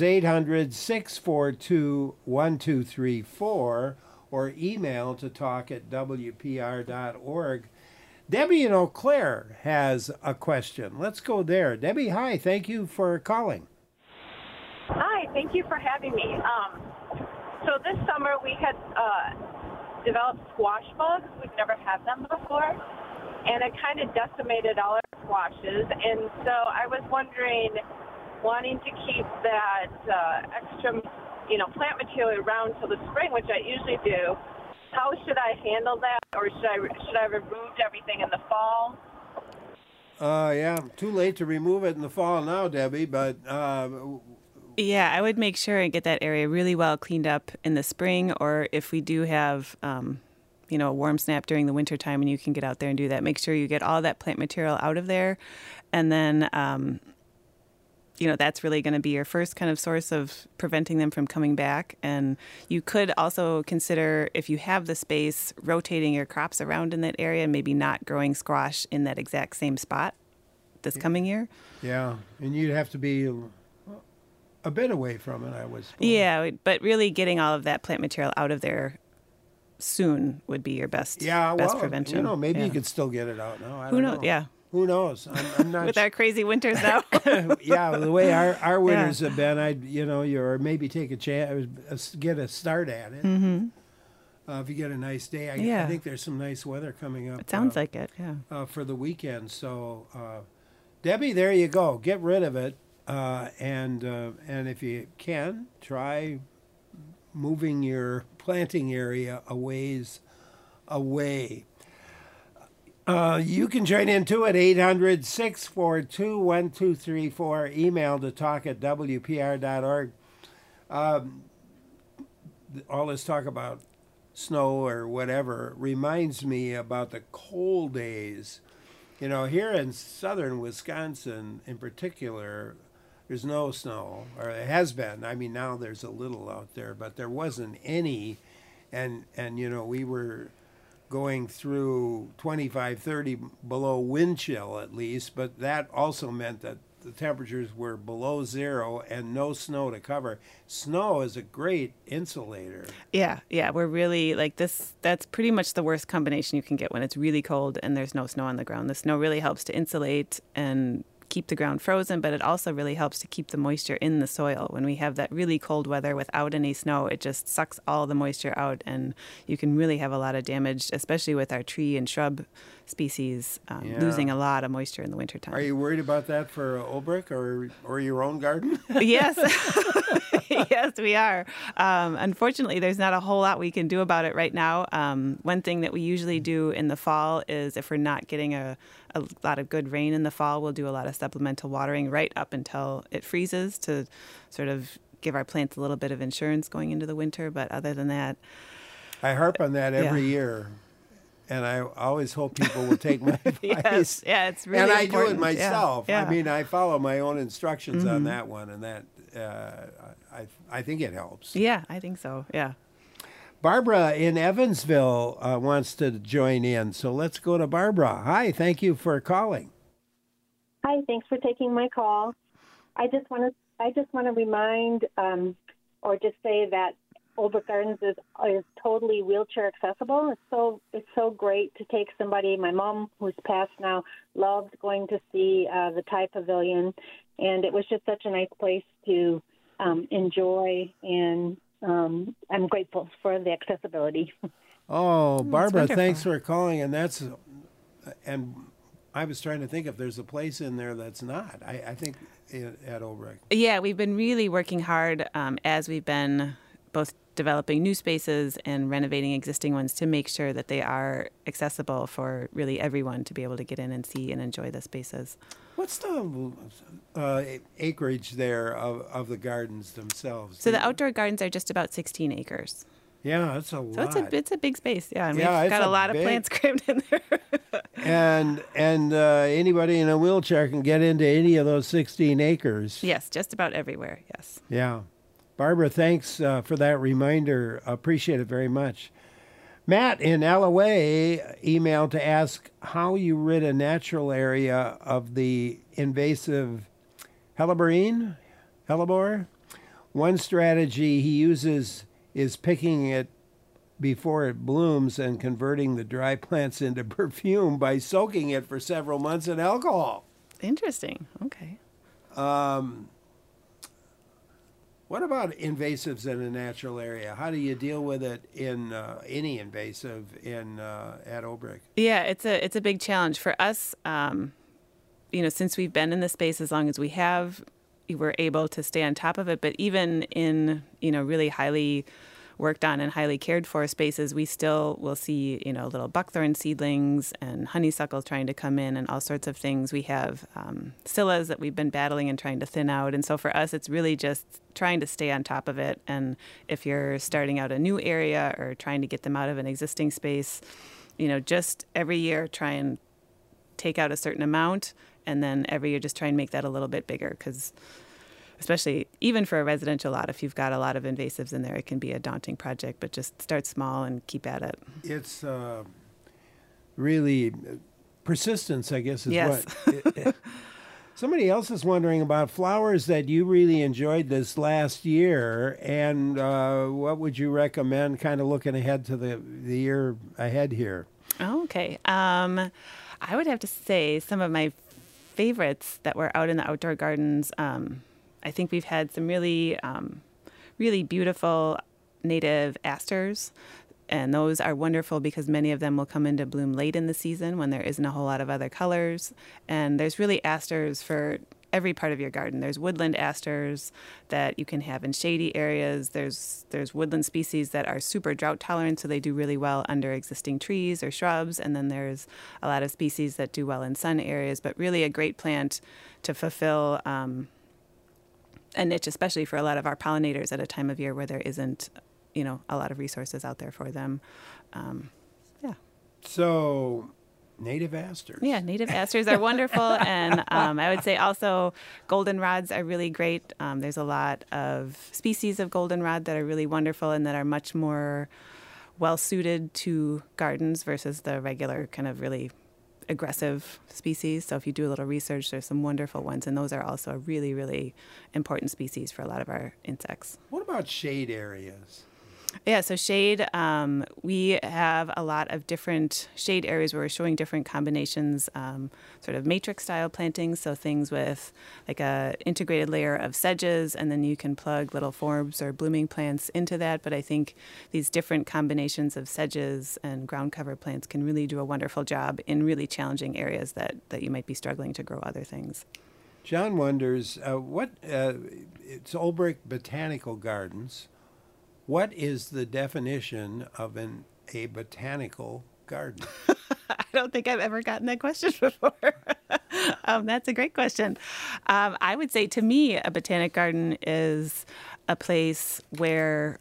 800-642-1234 or email to talk@wpr.org. Debbie in Eau Claire has a question. Let's go there. Debbie, hi. Thank you for calling. Hi. Thank you for having me. So this summer we had developed squash bugs. We've never had them before. And it kind of decimated all our squashes. And so I was wondering, wanting to keep that extra, plant material around till the spring, which I usually do, how should I handle that? Or should I have removed everything in the fall? Yeah, too late to remove it in the fall now, Debbie, but... Yeah, I would make sure and get that area really well cleaned up in the spring, or if we do have... a warm snap during the wintertime and you can get out there and do that. Make sure you get all that plant material out of there. And then, that's really going to be your first kind of source of preventing them from coming back. And you could also consider, if you have the space, rotating your crops around in that area and maybe not growing squash in that exact same spot this coming year. Yeah, and you'd have to be a bit away from it, I would suppose. Yeah, but really getting all of that plant material out of there soon would be your best prevention. Maybe you could still get it out now. Who knows? Yeah. Who knows? I'm not with our crazy winters now. Yeah, the way our winters have been, or maybe take a chance, get a start at it. Mm-hmm. If you get a nice day, I think there's some nice weather coming up. It sounds like it. Yeah. For the weekend. So, Debbie, there you go. Get rid of it, and if you can, try moving your planting area a ways away. You can join in too at 800-642-1234. Email to talk@wpr.org. All this talk about snow or whatever reminds me about the cold days. Here in southern Wisconsin in particular, there's no snow, or it has been. I mean, now there's a little out there, but there wasn't any. And we were going through 25, 30 below wind chill at least, but that also meant that the temperatures were below zero and no snow to cover. Snow is a great insulator. Yeah, we're really like this. That's pretty much the worst combination you can get when it's really cold and there's no snow on the ground. The snow really helps to insulate and keep the ground frozen, but it also really helps to keep the moisture in the soil. When we have that really cold weather without any snow, it just sucks all the moisture out, and you can really have a lot of damage, especially with our tree and shrub species losing a lot of moisture in the wintertime. Are you worried about that for Olbrich or your own garden? Yes. Yes, we are. Unfortunately, there's not a whole lot we can do about it right now. One thing that we usually do in the fall is if we're not getting a lot of good rain in the fall, we'll do a lot of supplemental watering right up until it freezes to sort of give our plants a little bit of insurance going into the winter. But other than that... I harp on that every year. And I always hope people will take my advice. Yes. Yeah, it's really important. important. And I do it myself. Yeah. I mean, I follow my own instructions on that one, and that I think it helps. Yeah, I think so. Yeah. Barbara in Evansville wants to join in, so let's go to Barbara. Hi, thank you for calling. Hi, thanks for taking my call. I just want to remind or just say that Olbrich Gardens is totally wheelchair accessible. It's so great to take somebody. My mom, who's passed now, loved going to see the Thai Pavilion, and it was just such a nice place to enjoy, and I'm grateful for the accessibility. Oh, Barbara, thanks for calling, and I was trying to think if there's a place in there that's not. I think at Olbrich. Yeah, we've been really working hard as we've been both developing new spaces and renovating existing ones to make sure that they are accessible for really everyone to be able to get in and see and enjoy the spaces. What's the acreage there of the gardens themselves? So the outdoor gardens are just about 16 acres. Yeah, that's a lot. So it's a big space. Yeah, and we've got a lot of plants crammed in there. and anybody in a wheelchair can get into any of those 16 acres. Yes, just about everywhere. Yes. Yeah. Barbara, thanks for that reminder. Appreciate it very much. Matt in LOA emailed to ask how you rid a natural area of the invasive hellebore. One strategy he uses is picking it before it blooms and converting the dry plants into perfume by soaking it for several months in alcohol. Interesting. Okay. What about invasives in a natural area? How do you deal with it in any invasive at Olbrich? Yeah, it's a big challenge for us. Since we've been in the space as long as we have, we're able to stay on top of it. But even in really highly worked on and highly cared for spaces, we still will see little buckthorn seedlings and honeysuckle trying to come in and all sorts of things. We have scillas that we've been battling and trying to thin out. And so for us, it's really just trying to stay on top of it. And if you're starting out a new area or trying to get them out of an existing space, just every year try and take out a certain amount, and then every year just try and make that a little bit bigger, because especially even for a residential lot, if you've got a lot of invasives in there, it can be a daunting project, but just start small and keep at it. It's really persistence, I guess, is yes. what. Somebody else is wondering about flowers that you really enjoyed this last year, and what would you recommend kind of looking ahead to the year ahead here? Okay. I would have to say some of my favorites that were out in the outdoor gardens, I think we've had some really, really beautiful native asters, and those are wonderful because many of them will come into bloom late in the season when there isn't a whole lot of other colors. And there's really asters for every part of your garden. There's woodland asters that you can have in shady areas. There's woodland species that are super drought tolerant, so they do really well under existing trees or shrubs. And then there's a lot of species that do well in sun areas, but really a great plant to fulfill a niche, especially for a lot of our pollinators at a time of year where there isn't, a lot of resources out there for them. So native asters. Yeah, native asters are wonderful. And I would say also goldenrods are really great. There's a lot of species of goldenrod that are really wonderful and that are much more well-suited to gardens versus the regular kind of really aggressive species. So if you do a little research, there's some wonderful ones, and those are also a really, really important species for a lot of our insects. What about shade areas? Yeah, so shade, we have a lot of different shade areas where we're showing different combinations, sort of matrix-style plantings, so things with like a integrated layer of sedges, and then you can plug little forbs or blooming plants into that. But I think these different combinations of sedges and ground cover plants can really do a wonderful job in really challenging areas that you might be struggling to grow other things. John wonders, it's Olbrich Botanical Gardens. What is the definition of a botanical garden? I don't think I've ever gotten that question before. That's a great question. I would say, to me, a botanic garden is a place where,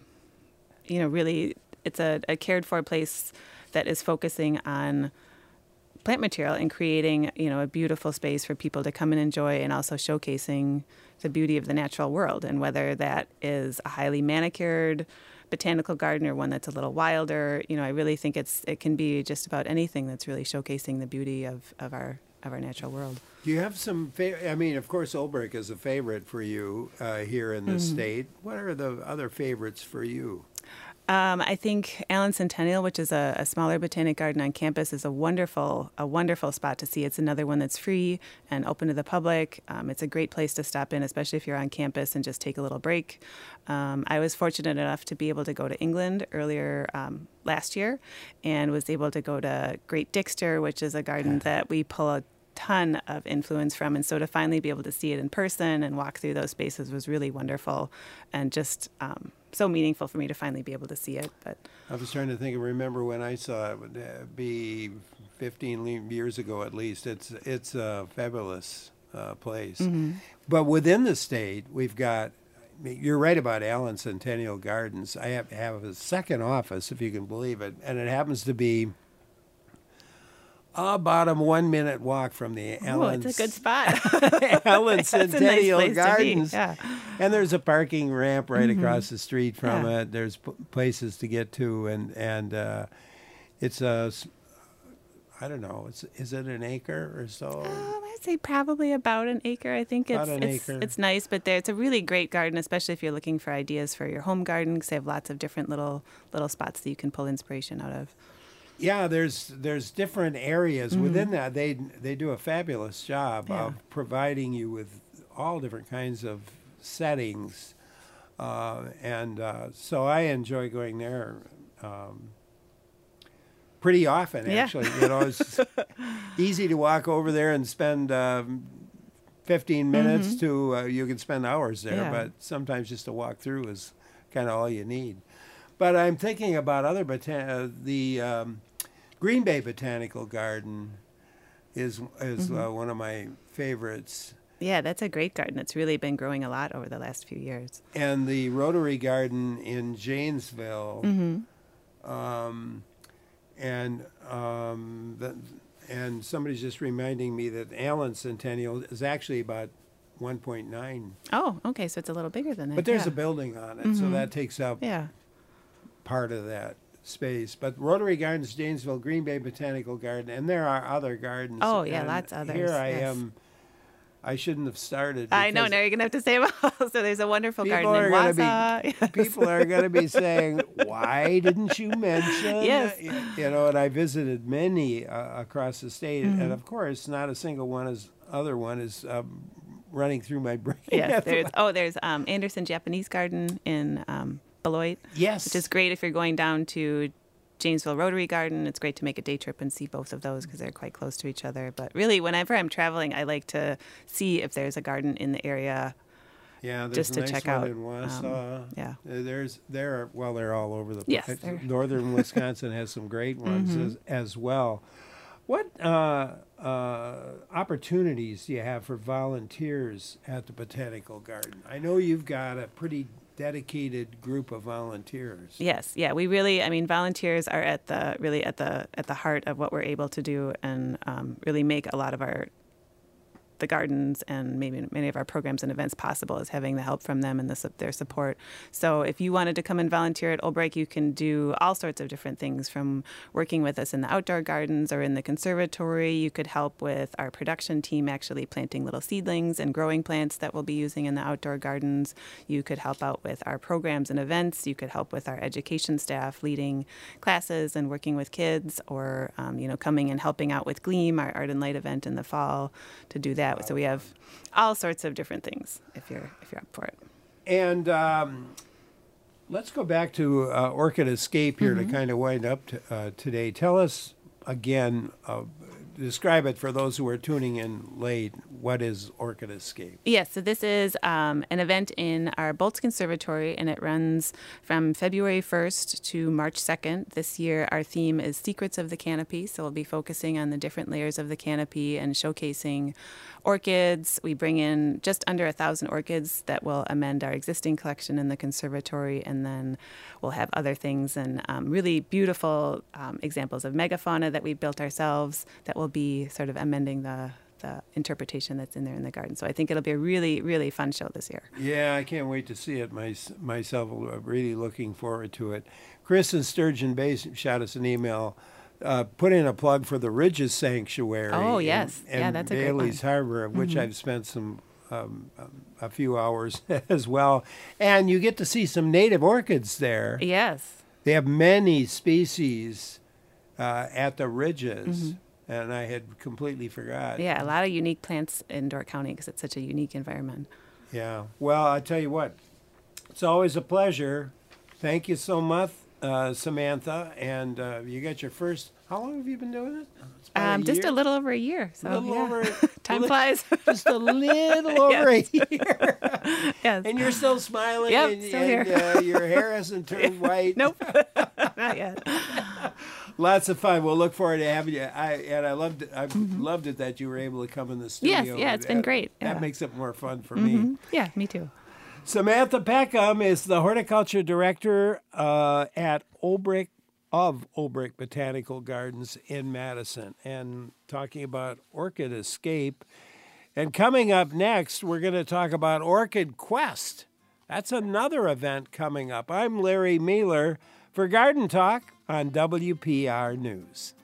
really it's a cared for place that is focusing on plant material and creating, a beautiful space for people to come and enjoy, and also showcasing the beauty of the natural world. And whether that is a highly manicured botanical garden or one that's a little wilder, I really think it can be just about anything that's really showcasing the beauty of our natural world. Do you have some of course, Olbrich is a favorite for you here in the state. What are the other favorites for you? I think Allen Centennial, which is a smaller botanic garden on campus, is a wonderful spot to see. It's another one that's free and open to the public. It's a great place to stop in, especially if you're on campus and just take a little break. I was fortunate enough to be able to go to England earlier last year and was able to go to Great Dixter, which is a garden that we pull a ton of influence from. And so to finally be able to see it in person and walk through those spaces was really wonderful and just so meaningful for me to finally be able to see it. But I was trying to remember when I saw it, would be 15 years ago at least. It's a fabulous place. Mm-hmm. But within the state, we've got, you're right about Allen Centennial Gardens. I have a second office, if you can believe it, and it happens to be About a 1 minute walk from the Allen. It's a good spot. Allen That's a nice Centennial place to be, Gardens. yeah. And there's a parking ramp right across the street from it. There's places to get to, and it's I don't know. Is it an acre or so? I'd say probably about an acre. I think it's nice, but it's a really great garden, especially if you're looking for ideas for your home garden, because they have lots of different little spots that you can pull inspiration out of. Yeah, there's different areas within that. They do a fabulous job of providing you with all different kinds of settings, and so I enjoy going there pretty often. Actually, it's easy to walk over there and spend 15 minutes to you can spend hours there, but sometimes just to walk through is kind of all you need. But I'm thinking about other the Green Bay Botanical Garden is one of my favorites. Yeah, that's a great garden. It's really been growing a lot over the last few years. And the Rotary Garden in Janesville, and somebody's just reminding me that Allen Centennial is actually about 1.9. Oh, okay, so it's a little bigger than that. But there's a building on it, so that takes up part of that space. But Rotary Gardens, Janesville, Green Bay Botanical Garden, and there are other gardens. Oh, yeah, lots of others. Here I am. I shouldn't have started. I know, now you're going to have to say them all. So there's a wonderful garden in Wausau. People are going to be saying, why didn't you mention? Yes. And I visited many across the state, and of course, not a single other one is running through my brain. Yes, there's Anderson Japanese Garden in Beloit. Yes. Which is great if you're going down to Janesville Rotary Garden. It's great to make a day trip and see both of those because they're quite close to each other. But really, whenever I'm traveling, I like to see if there's a garden in the area. Yeah, there's just to a nice check one out. In Wausau. They're all over the place. Yes, Northern Wisconsin has some great ones as well. What opportunities do you have for volunteers at the Botanical Garden? I know you've got a pretty dedicated group of volunteers. Yes, we really, volunteers are at the heart of what we're able to do, and really make a lot of the gardens and maybe many of our programs and events possible is having the help from them and their support. So if you wanted to come and volunteer at Olbrich, you can do all sorts of different things, from working with us in the outdoor gardens or in the conservatory. You could help with our production team actually planting little seedlings and growing plants that we'll be using in the outdoor gardens. You could help out with our programs and events. You could help with our education staff leading classes and working with kids, or coming and helping out with Gleam, our Art and Light event in the fall, to do that. So we have all sorts of different things if you're up for it. And let's go back to Orchid Escape here to kind of wind up today. Tell us again, describe it for those who are tuning in late. What is Orchid Escape? Yes, so this is an event in our Bolts Conservatory, and it runs from February 1st to March 2nd. This year, our theme is Secrets of the Canopy, so we'll be focusing on the different layers of the canopy and showcasing orchids. We bring in just under 1,000 orchids that will amend our existing collection in the conservatory, and then we'll have other things and really beautiful examples of megafauna that we built ourselves that will be sort of amending the interpretation that's in there in the garden. So I think it'll be a really, really fun show this year. Yeah, I can't wait to see it myself. I'm really looking forward to it. Chris in Sturgeon Bay shot us an email. Put in a plug for the Ridges Sanctuary. Oh, yes. And that's Bailey's a great one. Harbor, of which I've spent a few hours as well. And you get to see some native orchids there. Yes. They have many species at the Ridges, and I had completely forgot. Yeah, a lot of unique plants in Door County because it's such a unique environment. Yeah. Well, I tell you what, it's always a pleasure. Thank you so much, Samantha. And you got your first. How long have you been doing it? Just a little over a year. So time flies. Just a little over a year. Yes. And you're still smiling. Yep, and, still here. Your hair hasn't turned white. Nope, not yet. Lots of fun. We'll look forward to having you. I loved it that you were able to come in the studio. Yes, it's been great. That makes it more fun for me. Yeah, me too. Samantha Peckham is the horticulture director at Olbrich of Olbrich Botanical Gardens in Madison, and talking about Orchid Escape. And coming up next, we're going to talk about Orchid Quest. That's another event coming up. I'm Larry Mueller for Garden Talk on WPR News.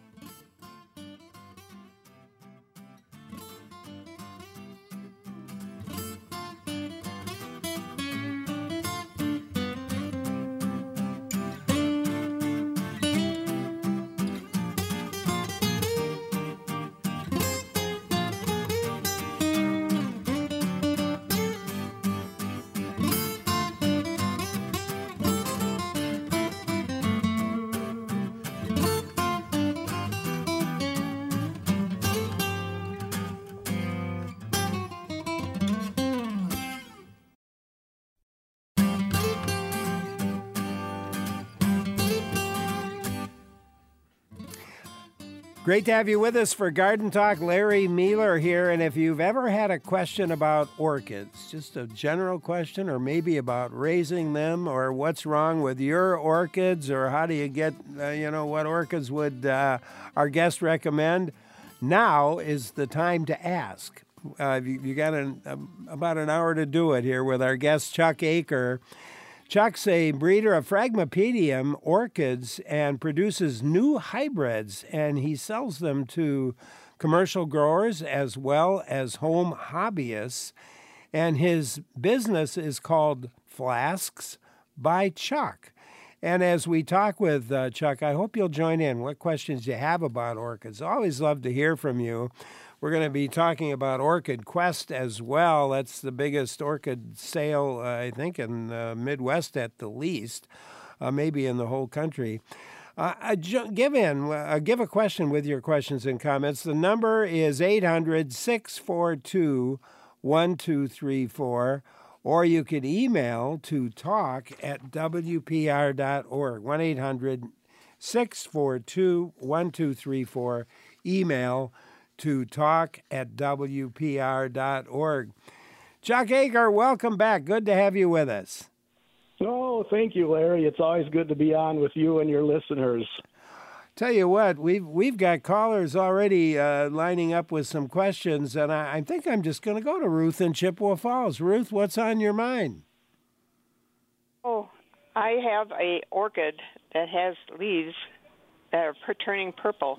Great to have you with us for Garden Talk. Larry Mueller here. And if you've ever had a question about orchids, just a general question, or maybe about raising them, or what's wrong with your orchids, or how do you get, what orchids would our guest recommend, now is the time to ask. You got about an hour to do it here with our guest, Chuck Aker. Chuck's a breeder of Phragmipedium orchids and produces new hybrids, and he sells them to commercial growers as well as home hobbyists. And his business is called Flasks by Chuck. And as we talk with Chuck, I hope you'll join in. What questions you have about orchids? Always love to hear from you. We're going to be talking about Orchid Quest as well. That's the biggest orchid sale, I think, in the Midwest at the least, maybe in the whole country. Give a question with your questions and comments. The number is 800-642-1234, or you could email to talk@wpr.org, 1-800-642-1234, email to talk@wpr.org. Chuck Aker, welcome back. Good to have you with us. Oh, thank you, Larry. It's always good to be on with you and your listeners. Tell you what, we've got callers already lining up with some questions, and I think I'm just going to go to Ruth in Chippewa Falls. Ruth, what's on your mind? Oh, I have a orchid that has leaves that are turning purple.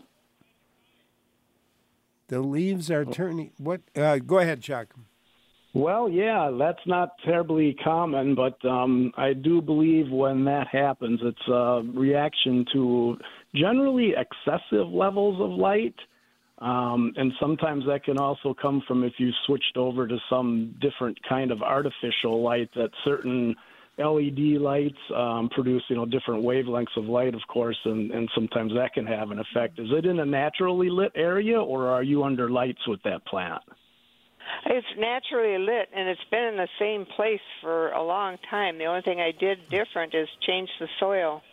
The leaves are turning. What? Go ahead, Chuck. Well, yeah, that's not terribly common, but I do believe when that happens, it's a reaction to generally excessive levels of light. And sometimes that can also come from if you switched over to some different kind of artificial light that certain LED lights produce, different wavelengths of light, of course, and sometimes that can have an effect. Is it in a naturally lit area, or are you under lights with that plant? It's naturally lit, and it's been in the same place for a long time. The only thing I did different is change the soil.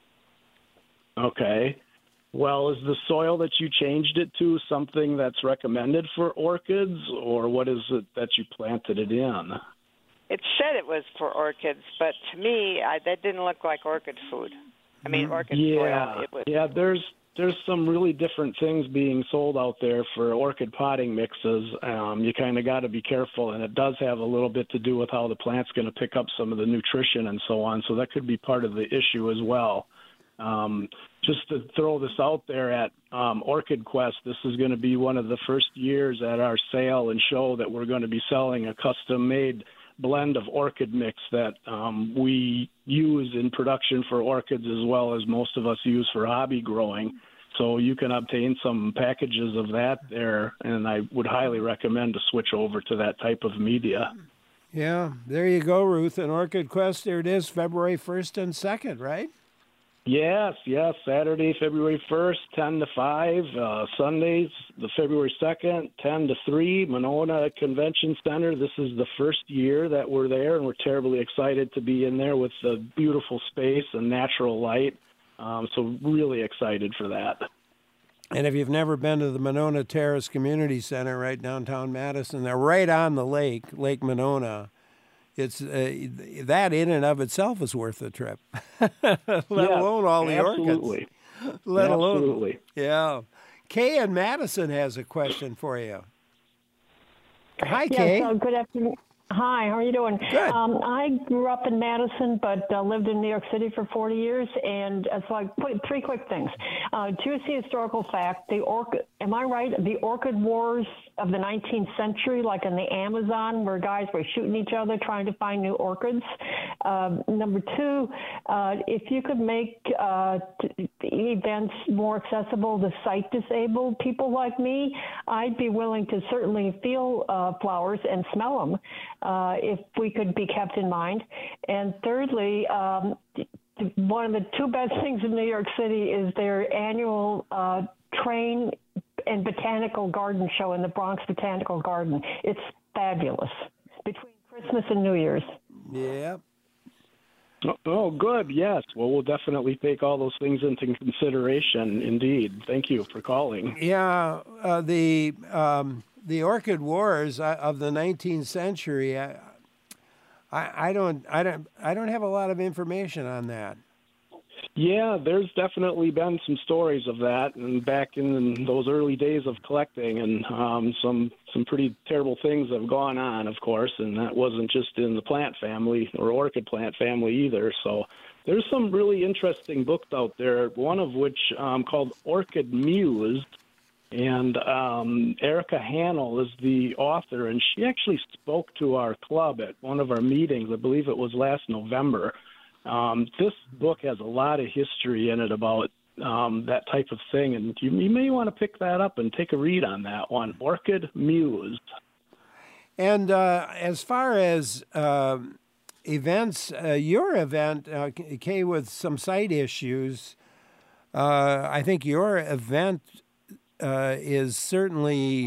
Okay. Well, is the soil that you changed it to something that's recommended for orchids, or what is it that you planted it in? It said it was for orchids, but to me, that didn't look like orchid food. I mean, orchid soil. Yeah, there's some really different things being sold out there for orchid potting mixes. You kind of got to be careful, and it does have a little bit to do with how the plant's going to pick up some of the nutrition and so on, so that could be part of the issue as well. Just to throw this out there at Orchid Quest, this is going to be one of the first years at our sale and show that we're going to be selling a custom-made blend of orchid mix that we use in production for orchids as well as most of us use for hobby growing. So you can obtain some packages of that there, and I would highly recommend to switch over to that type of media. Yeah, there you go, Ruth. And Orchid Quest, there it is, February 1st and 2nd, right? Yes. Saturday, February 1st, 10 to 5. Sundays, the February 2nd, 10 to 3, Monona Convention Center. This is the first year that we're there, and we're terribly excited to be in there with the beautiful space and natural light. So really excited for that. And if you've never been to the Monona Terrace Community Center right downtown Madison, they're right on the lake, Lake Monona. it's that in and of itself is worth the trip. Let alone all the absolutely. orchids. Let alone, absolutely. yeah. Kay in Madison has a question for you. Hi, Kay. Yes, good afternoon. Hi, how are you doing? Good. I grew up in Madison, but lived in New York City for 40 years, and so I put three quick things. Juicy historical fact, am I right? The orchid wars of the 19th century, like in the Amazon, where guys were shooting each other trying to find new orchids. Number two, if you could make events more accessible to sight-disabled people like me, I'd be willing to certainly feel flowers and smell them. If we could be kept in mind. And thirdly, one of the two best things in New York City is their annual train and botanical garden show in the Bronx Botanical Garden. It's fabulous between Christmas and New Year's. Yeah. Oh, good. Yes. Well, we'll definitely take all those things into consideration. Indeed. Thank you for calling. Yeah. The orchid wars of the 19th century. I don't have a lot of information on that. Yeah, there's definitely been some stories of that, and back in those early days of collecting, and some pretty terrible things have gone on, of course, and that wasn't just in the plant family or orchid plant family either. So there's some really interesting books out there. One of which called Orchid Muse. And Erica Hannell is the author, and she actually spoke to our club at one of our meetings. I believe it was last November. This book has a lot of history in it about that type of thing, and you may want to pick that up and take a read on that one, Orchid Muse. And as far as events, your event, Kay, with some sight issues, I think your event is certainly,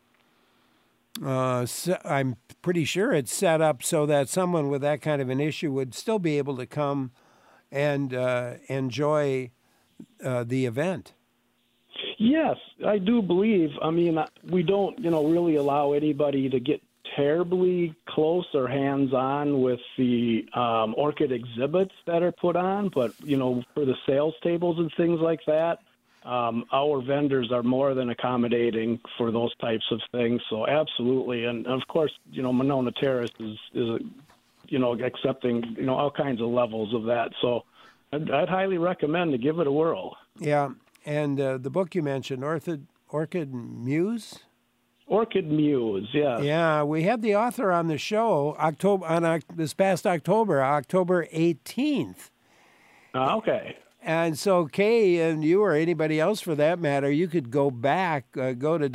I'm pretty sure it's set up so that someone with that kind of an issue would still be able to come and enjoy the event. Yes, I do believe. I mean, we don't, really allow anybody to get terribly close or hands-on with the orchid exhibits that are put on, but, for the sales tables and things like that, our vendors are more than accommodating for those types of things. So absolutely. And of course, Monona Terrace is accepting, all kinds of levels of that. So I'd highly recommend to give it a whirl. Yeah. And the book you mentioned, Orchid Muse? Orchid Muse, yeah. Yeah, we had the author on the show this past October 18th. Okay. And so, Kay, and you or anybody else for that matter, you could go back, go to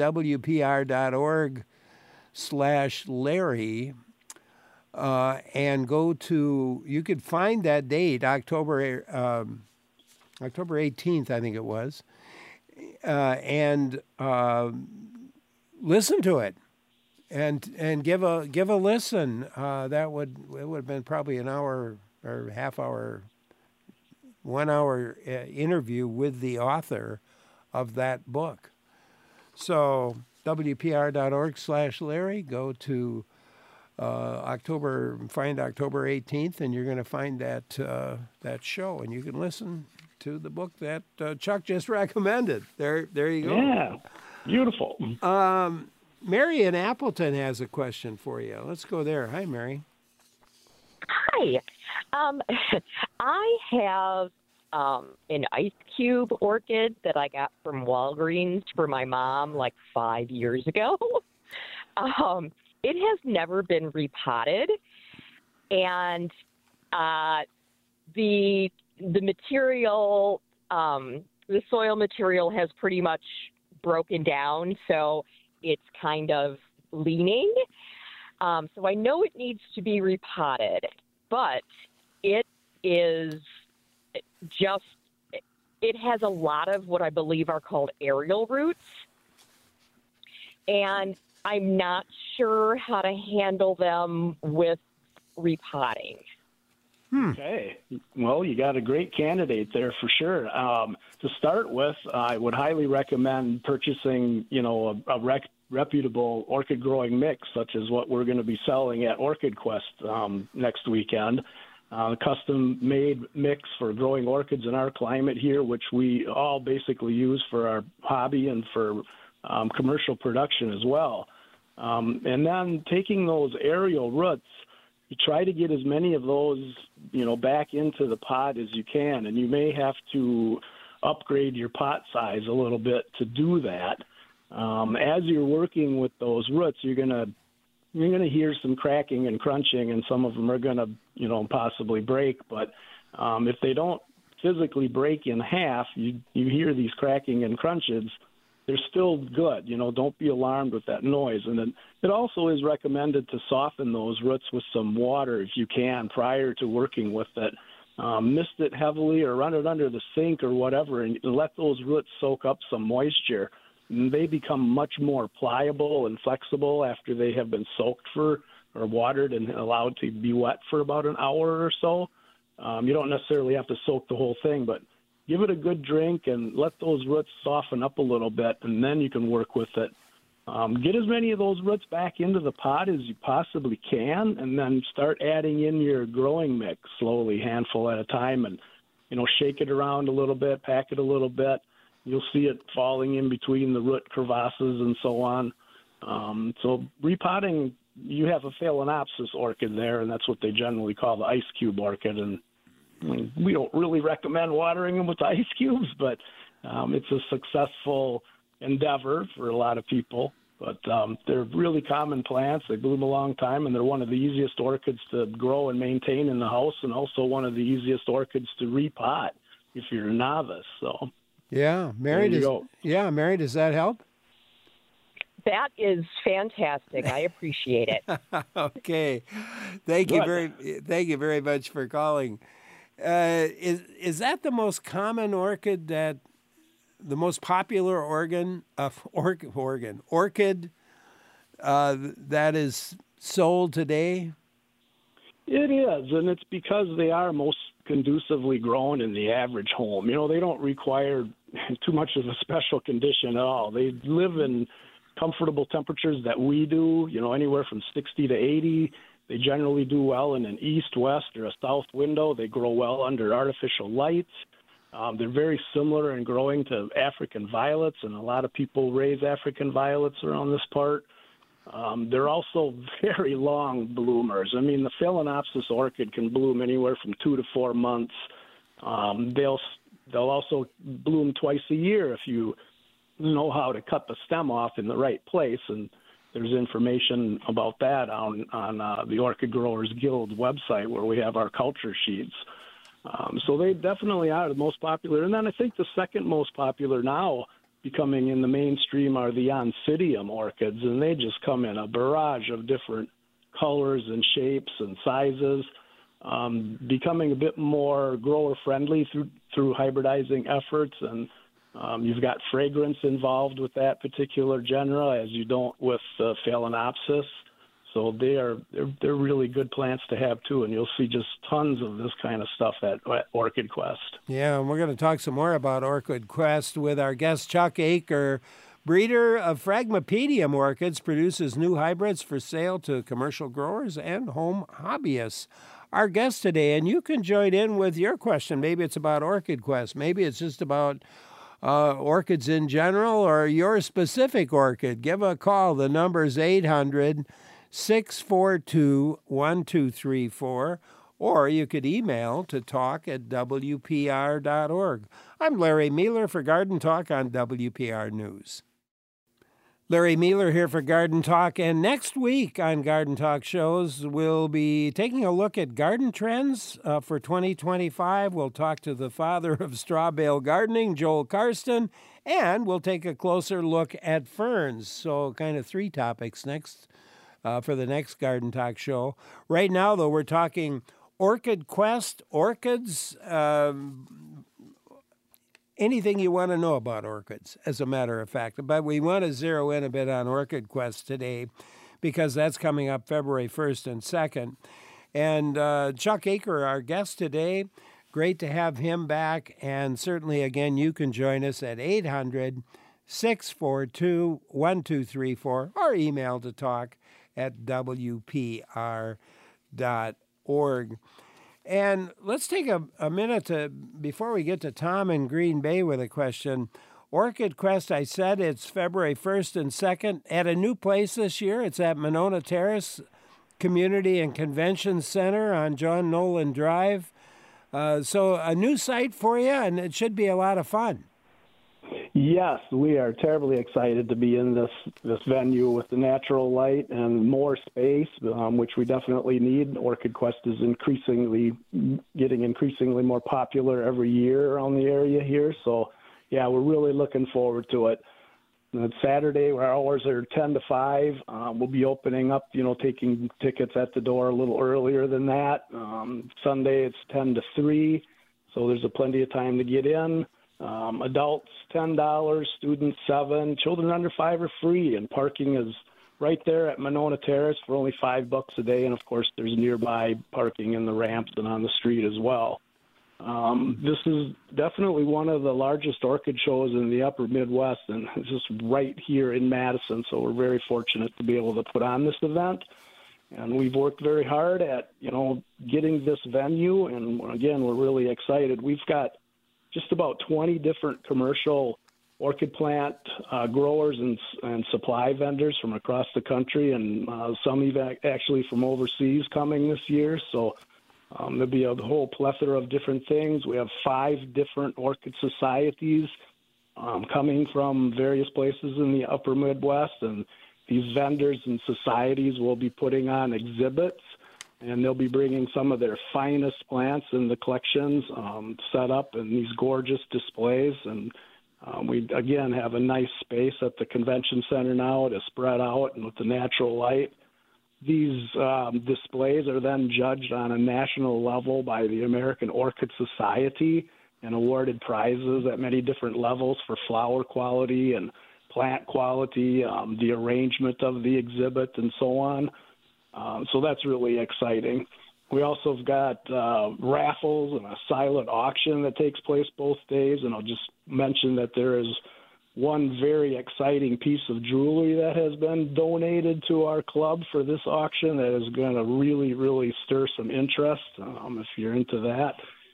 wpr.org/Larry, and go to, you could find that date, October 18th, I think it was, and listen to it, and give a listen. It would have been probably an hour or half hour. 1 hour interview with the author of that book. So wpr.org/Larry, go to find October 18th, and you're going to find that show, and you can listen to the book that Chuck just recommended. There you go. Yeah, beautiful. Mary in Appleton has a question for you. Let's go there. Hi, Mary. Hi. I have an ice cube orchid that I got from Walgreens for my mom like 5 years ago. It has never been repotted, and the material, the soil material has pretty much broken down, so it's kind of leaning. So I know it needs to be repotted, but it has a lot of what I believe are called aerial roots, and I'm not sure how to handle them with repotting. Okay. Well, you got a great candidate there for sure. To start with, I would highly recommend purchasing, a reputable orchid growing mix, such as what we're going to be selling at Orchid Quest next weekend. A custom-made mix for growing orchids in our climate here, which we all basically use for our hobby and for commercial production as well. And then taking those aerial roots, you try to get as many of those, back into the pot as you can, and you may have to upgrade your pot size a little bit to do that. As you're working with those roots, you're gonna hear some cracking and crunching, and some of them are gonna, possibly break. But if they don't physically break in half, you hear these cracking and crunches. They're still good. Don't be alarmed with that noise. And then it also is recommended to soften those roots with some water if you can prior to working with it. Mist it heavily or run it under the sink or whatever, and let those roots soak up some moisture. And they become much more pliable and flexible after they have been soaked or watered and allowed to be wet for about an hour or so. You don't necessarily have to soak the whole thing, but give it a good drink and let those roots soften up a little bit, and then you can work with it. Get as many of those roots back into the pot as you possibly can, and then start adding in your growing mix slowly, handful at a time, and, shake it around a little bit, pack it a little bit. You'll see it falling in between the root crevasses and so on. So repotting, you have a Phalaenopsis orchid there, and that's what they generally call the ice cube orchid, and we don't really recommend watering them with ice cubes, but it's a successful endeavor for a lot of people. But they're really common plants. They bloom a long time, and they're one of the easiest orchids to grow and maintain in the house, and also one of the easiest orchids to repot if you're a novice. So, yeah, Mary, does that help? That is fantastic. I appreciate it. Okay, thank you very much for calling. Is that the most common orchid the most popular orchid that is sold today? It is, and it's because they are most conducively grown in the average home. They don't require too much of a special condition at all. They live in comfortable temperatures that we do, anywhere from 60 to 80. They generally do well in an east, west, or a south window. They grow well under artificial lights. They're very similar in growing to African violets, and a lot of people raise African violets around this part. They're also very long bloomers. I mean, the Phalaenopsis orchid can bloom anywhere from 2 to 4 months. They'll also bloom twice a year if you know how to cut the stem off in the right place, and there's information about that on the Orchid Growers Guild website where we have our culture sheets. So they definitely are the most popular. And then I think the second most popular now becoming in the mainstream are the Oncidium orchids, and they just come in a barrage of different colors and shapes and sizes, becoming a bit more grower-friendly through hybridizing efforts. And you've got fragrance involved with that particular genera, as you don't with Phalaenopsis. So they're really good plants to have too, and you'll see just tons of this kind of stuff at Orchid Quest. Yeah, and we're going to talk some more about Orchid Quest with our guest Chuck Aker, breeder of Phragmipedium orchids, produces new hybrids for sale to commercial growers and home hobbyists. Our guest today, and you can join in with your question. Maybe it's about Orchid Quest. Maybe it's just about orchids in general or your specific orchid. Give a call. The number is 800-642-1234, or you could email to talk@wpr.org. I'm Larry Mueller for Garden Talk on WPR News. Larry Mueller here for Garden Talk, and next week on Garden Talk shows, we'll be taking a look at garden trends for 2025. We'll talk to the father of straw bale gardening, Joel Karsten, and we'll take a closer look at ferns. So kind of 3 topics next for the next Garden Talk show. Right now, though, we're talking Orchid Quest, orchids, anything you want to know about orchids, as a matter of fact. But we want to zero in a bit on Orchid Quest today because that's coming up February 1st and 2nd. And Chuck Aker, our guest today, great to have him back. And certainly, again, you can join us at 642-1234 or email to talk@wpr.org. And let's take a minute before we get to Tom in Green Bay with a question. Orchid Quest, I said it's February 1st and 2nd at a new place this year. It's at Monona Terrace Community and Convention Center on John Nolan Drive. So a new site for you, and it should be a lot of fun. Yes, we are terribly excited to be in this venue with the natural light and more space, which we definitely need. Orchid Quest is getting increasingly more popular every year around the area here. So, yeah, we're really looking forward to it. And Saturday, our hours are 10 to 5. We'll be opening up, taking tickets at the door a little earlier than that. Sunday, it's 10 to 3, so there's plenty of time to get in. Adults, $10, students, $7, children under 5 are free, and parking is right there at Monona Terrace for only $5 a day, and of course there's nearby parking in the ramps and on the street as well. This is definitely one of the largest orchid shows in the upper Midwest, and it's just right here in Madison, so we're very fortunate to be able to put on this event. And we've worked very hard at, getting this venue, and again, we're really excited. We've got just about 20 different commercial orchid plant growers and supply vendors from across the country, and some even actually from overseas coming this year. So there'll be a whole plethora of different things. We have 5 different orchid societies coming from various places in the upper Midwest, and these vendors and societies will be putting on exhibits, and they'll be bringing some of their finest plants in the collections set up in these gorgeous displays. And we, again, have a nice space at the convention center now to spread out and with the natural light. These displays are then judged on a national level by the American Orchid Society and awarded prizes at many different levels for flower quality and plant quality, the arrangement of the exhibit, and so on. So that's really exciting. We also have got raffles and a silent auction that takes place both days, and I'll just mention that there is one very exciting piece of jewelry that has been donated to our club for this auction that is going to really, really stir some interest if you're into that.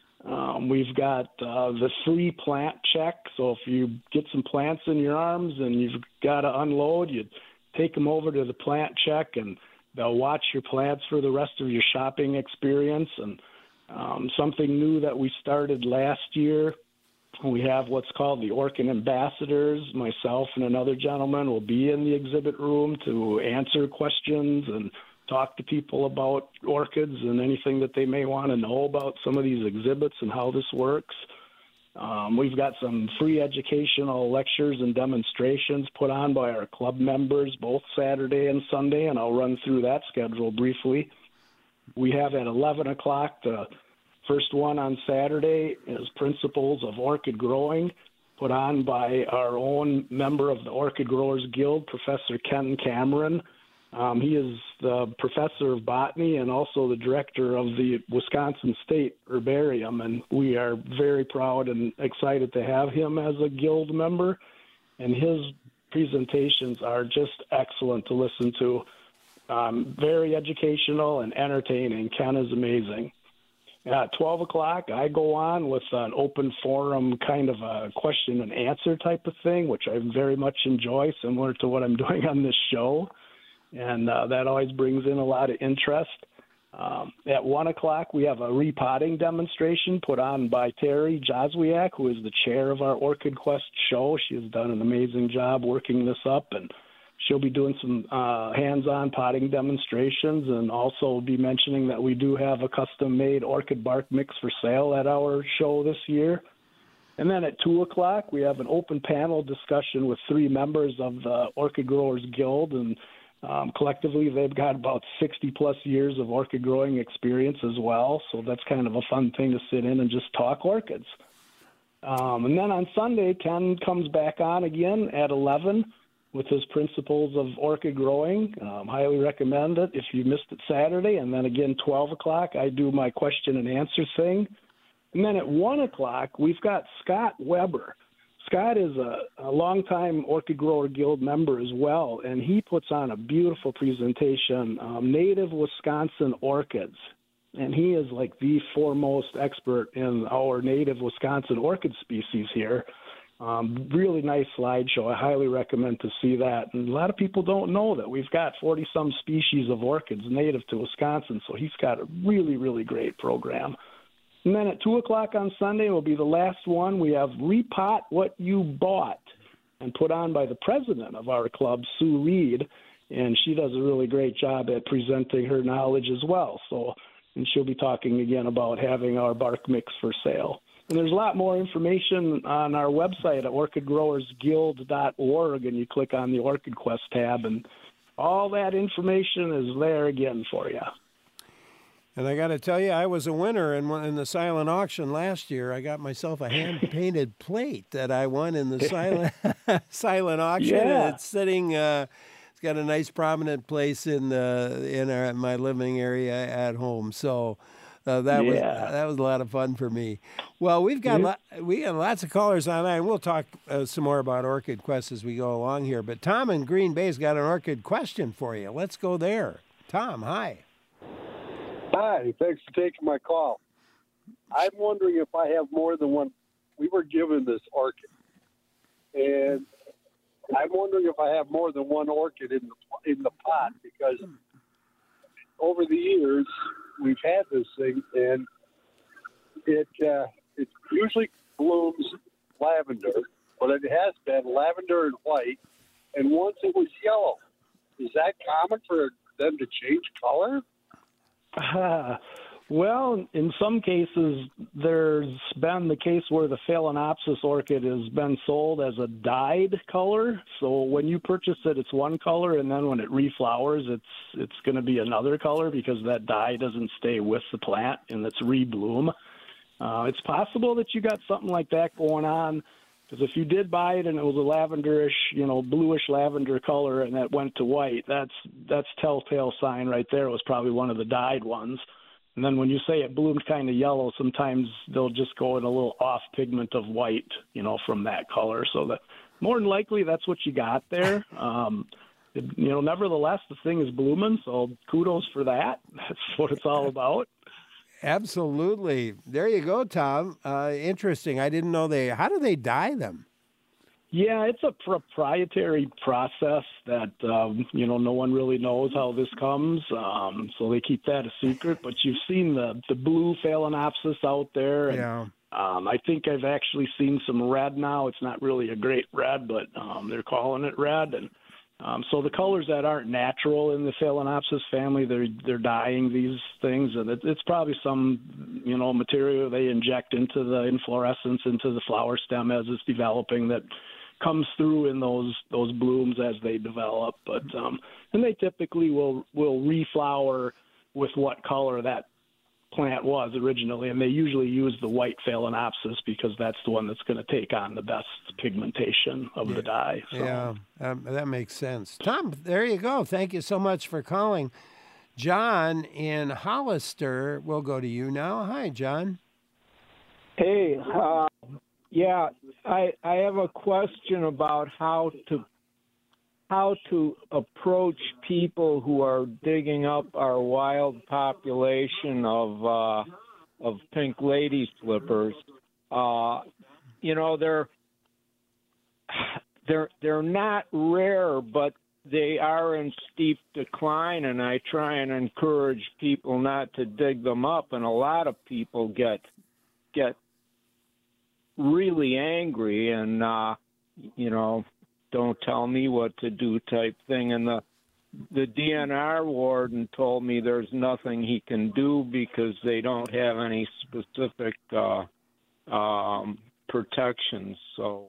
We've got the free plant check, so if you get some plants in your arms and you've got to unload, you take them over to the plant check, and they'll watch your plants for the rest of your shopping experience. And something new that we started last year, we have what's called the Orchid Ambassadors. Myself and another gentleman will be in the exhibit room to answer questions and talk to people about orchids and anything that they may want to know about some of these exhibits and how this works. We've got some free educational lectures and demonstrations put on by our club members both Saturday and Sunday, and I'll run through that schedule briefly. We have at 11 o'clock the first one on Saturday is Principles of Orchid Growing, put on by our own member of the Orchid Growers Guild, Professor Ken Cameron. He is the professor of botany and also the director of the Wisconsin State Herbarium, and we are very proud and excited to have him as a guild member. And his presentations are just excellent to listen to, very educational and entertaining. Ken is amazing. At 12 o'clock, I go on with an open forum kind of a question and answer type of thing, which I very much enjoy, similar to what I'm doing on this show. And that always brings in a lot of interest. At 1 o'clock, we have a repotting demonstration put on by Terry Joswiak, who is the chair of our Orchid Quest show. She has done an amazing job working this up, and she'll be doing some hands-on potting demonstrations, and also be mentioning that we do have a custom-made orchid bark mix for sale at our show this year. And then at 2 o'clock, we have an open panel discussion with 3 members of the Orchid Growers Guild, and collectively, they've got about 60-plus years of orchid growing experience as well, so that's kind of a fun thing to sit in and just talk orchids. And then on Sunday, Ken comes back on again at 11 with his Principles of Orchid Growing. Highly recommend it if you missed it Saturday. And then again, 12 o'clock, I do my question and answer thing. And then at 1 o'clock, we've got Scott Weber. Scott is a longtime Orchid Grower Guild member as well, and he puts on a beautiful presentation, Native Wisconsin Orchids. And he is like the foremost expert in our native Wisconsin orchid species here. Really nice slideshow. I highly recommend to see that. And a lot of people don't know that we've got 40-some species of orchids native to Wisconsin, so he's got a really, really great program. And then at 2 o'clock on Sunday will be the last one. We have Repot What You Bought, and put on by the president of our club, Sue Reed, and she does a really great job at presenting her knowledge as well. And she'll be talking again about having our bark mix for sale. And there's a lot more information on our website at orchidgrowersguild.org, and you click on the Orchid Quest tab, and all that information is there again for you. And I got to tell you, I was a winner in the silent auction last year. I got myself a hand-painted plate that I won in the silent auction. Yeah. And it's sitting. It's got a nice prominent place in my living area at home. So that was a lot of fun for me. Well, we got lots of callers online. We'll talk some more about Orchid Quest as we go along here. But Tom in Green Bay's got an orchid question for you. Let's go there. Tom, hi. Hi, thanks for taking my call. I'm wondering if I have more than one. We were given this orchid, and I'm wondering if I have more than one orchid in the pot, because over the years we've had this thing, and it usually blooms lavender, but it has been lavender and white, and once it was yellow. Is that common for them to change color? Well, in some cases, there's been the case where the Phalaenopsis orchid has been sold as a dyed color. So when you purchase it, it's one color, and then when it reflowers, it's going to be another color because that dye doesn't stay with the plant and it's rebloom. It's possible that you got something like that going on, because if you did buy it and it was a lavenderish, bluish lavender color, and that went to white, that's telltale sign right there. It was probably one of the dyed ones. And then when you say it bloomed kind of yellow, sometimes they'll just go in a little off pigment of white, from that color. So that more than likely that's what you got there. Nevertheless, the thing is blooming, so kudos for that. That's what it's all about. Absolutely. There you go, Tom. Interesting. I didn't know how do they dye them? Yeah, it's a proprietary process that, no one really knows how this comes. So they keep that a secret. But you've seen the blue Phalaenopsis out there. And, yeah. I think I've actually seen some red now. It's not really a great red, but they're calling it red. And so the colors that aren't natural in the Phalaenopsis family, they're dyeing these things. And it's probably some, material they inject into the inflorescence, into the flower stem as it's developing, that comes through in those blooms as they develop. But and they typically will reflower with what color that plant was originally, and they usually use the white Phalaenopsis because that's the one that's going to take on the best pigmentation of the dye. So. Yeah, that makes sense. Tom, there you go. Thank you so much for calling. John in Hollister, we'll go to you now. Hi, John. Hey, yeah, I have a question about how to approach people who are digging up our wild population of pink lady slippers. They're not rare, but they are in steep decline, and I try and encourage people not to dig them up, and a lot of people get really angry and don't tell me what to do type thing. And the DNR warden told me there's nothing he can do because they don't have any specific protections. So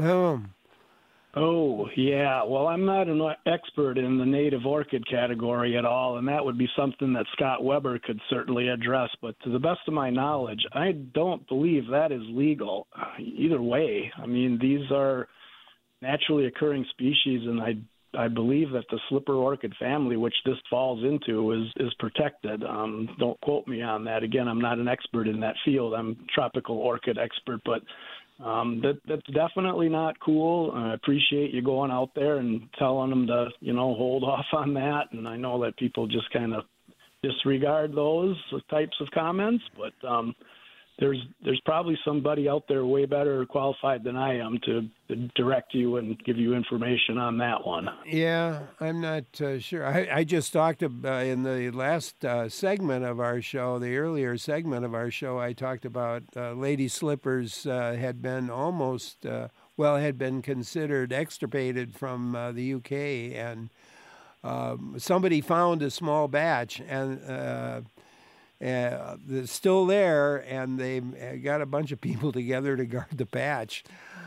Oh, yeah. Well, I'm not an expert in the native orchid category at all, and that would be something that Scott Weber could certainly address. But to the best of my knowledge, I don't believe that is legal either way. I mean, these are naturally occurring species, and I believe that the slipper orchid family, which this falls into, is protected. Don't quote me on that. Again, I'm not an expert in that field. I'm a tropical orchid expert, but That's definitely not cool. I appreciate you going out there and telling them to, hold off on that. And I know that people just kind of disregard those types of comments, but there's probably somebody out there way better qualified than I am to direct you and give you information on that one. Yeah, I'm not sure. I just talked in the last segment of our show, the earlier segment of our show, I talked about Lady Slippers had been had been considered extirpated from the UK, and somebody found a small batch, and it's still there, and they got a bunch of people together to guard the patch.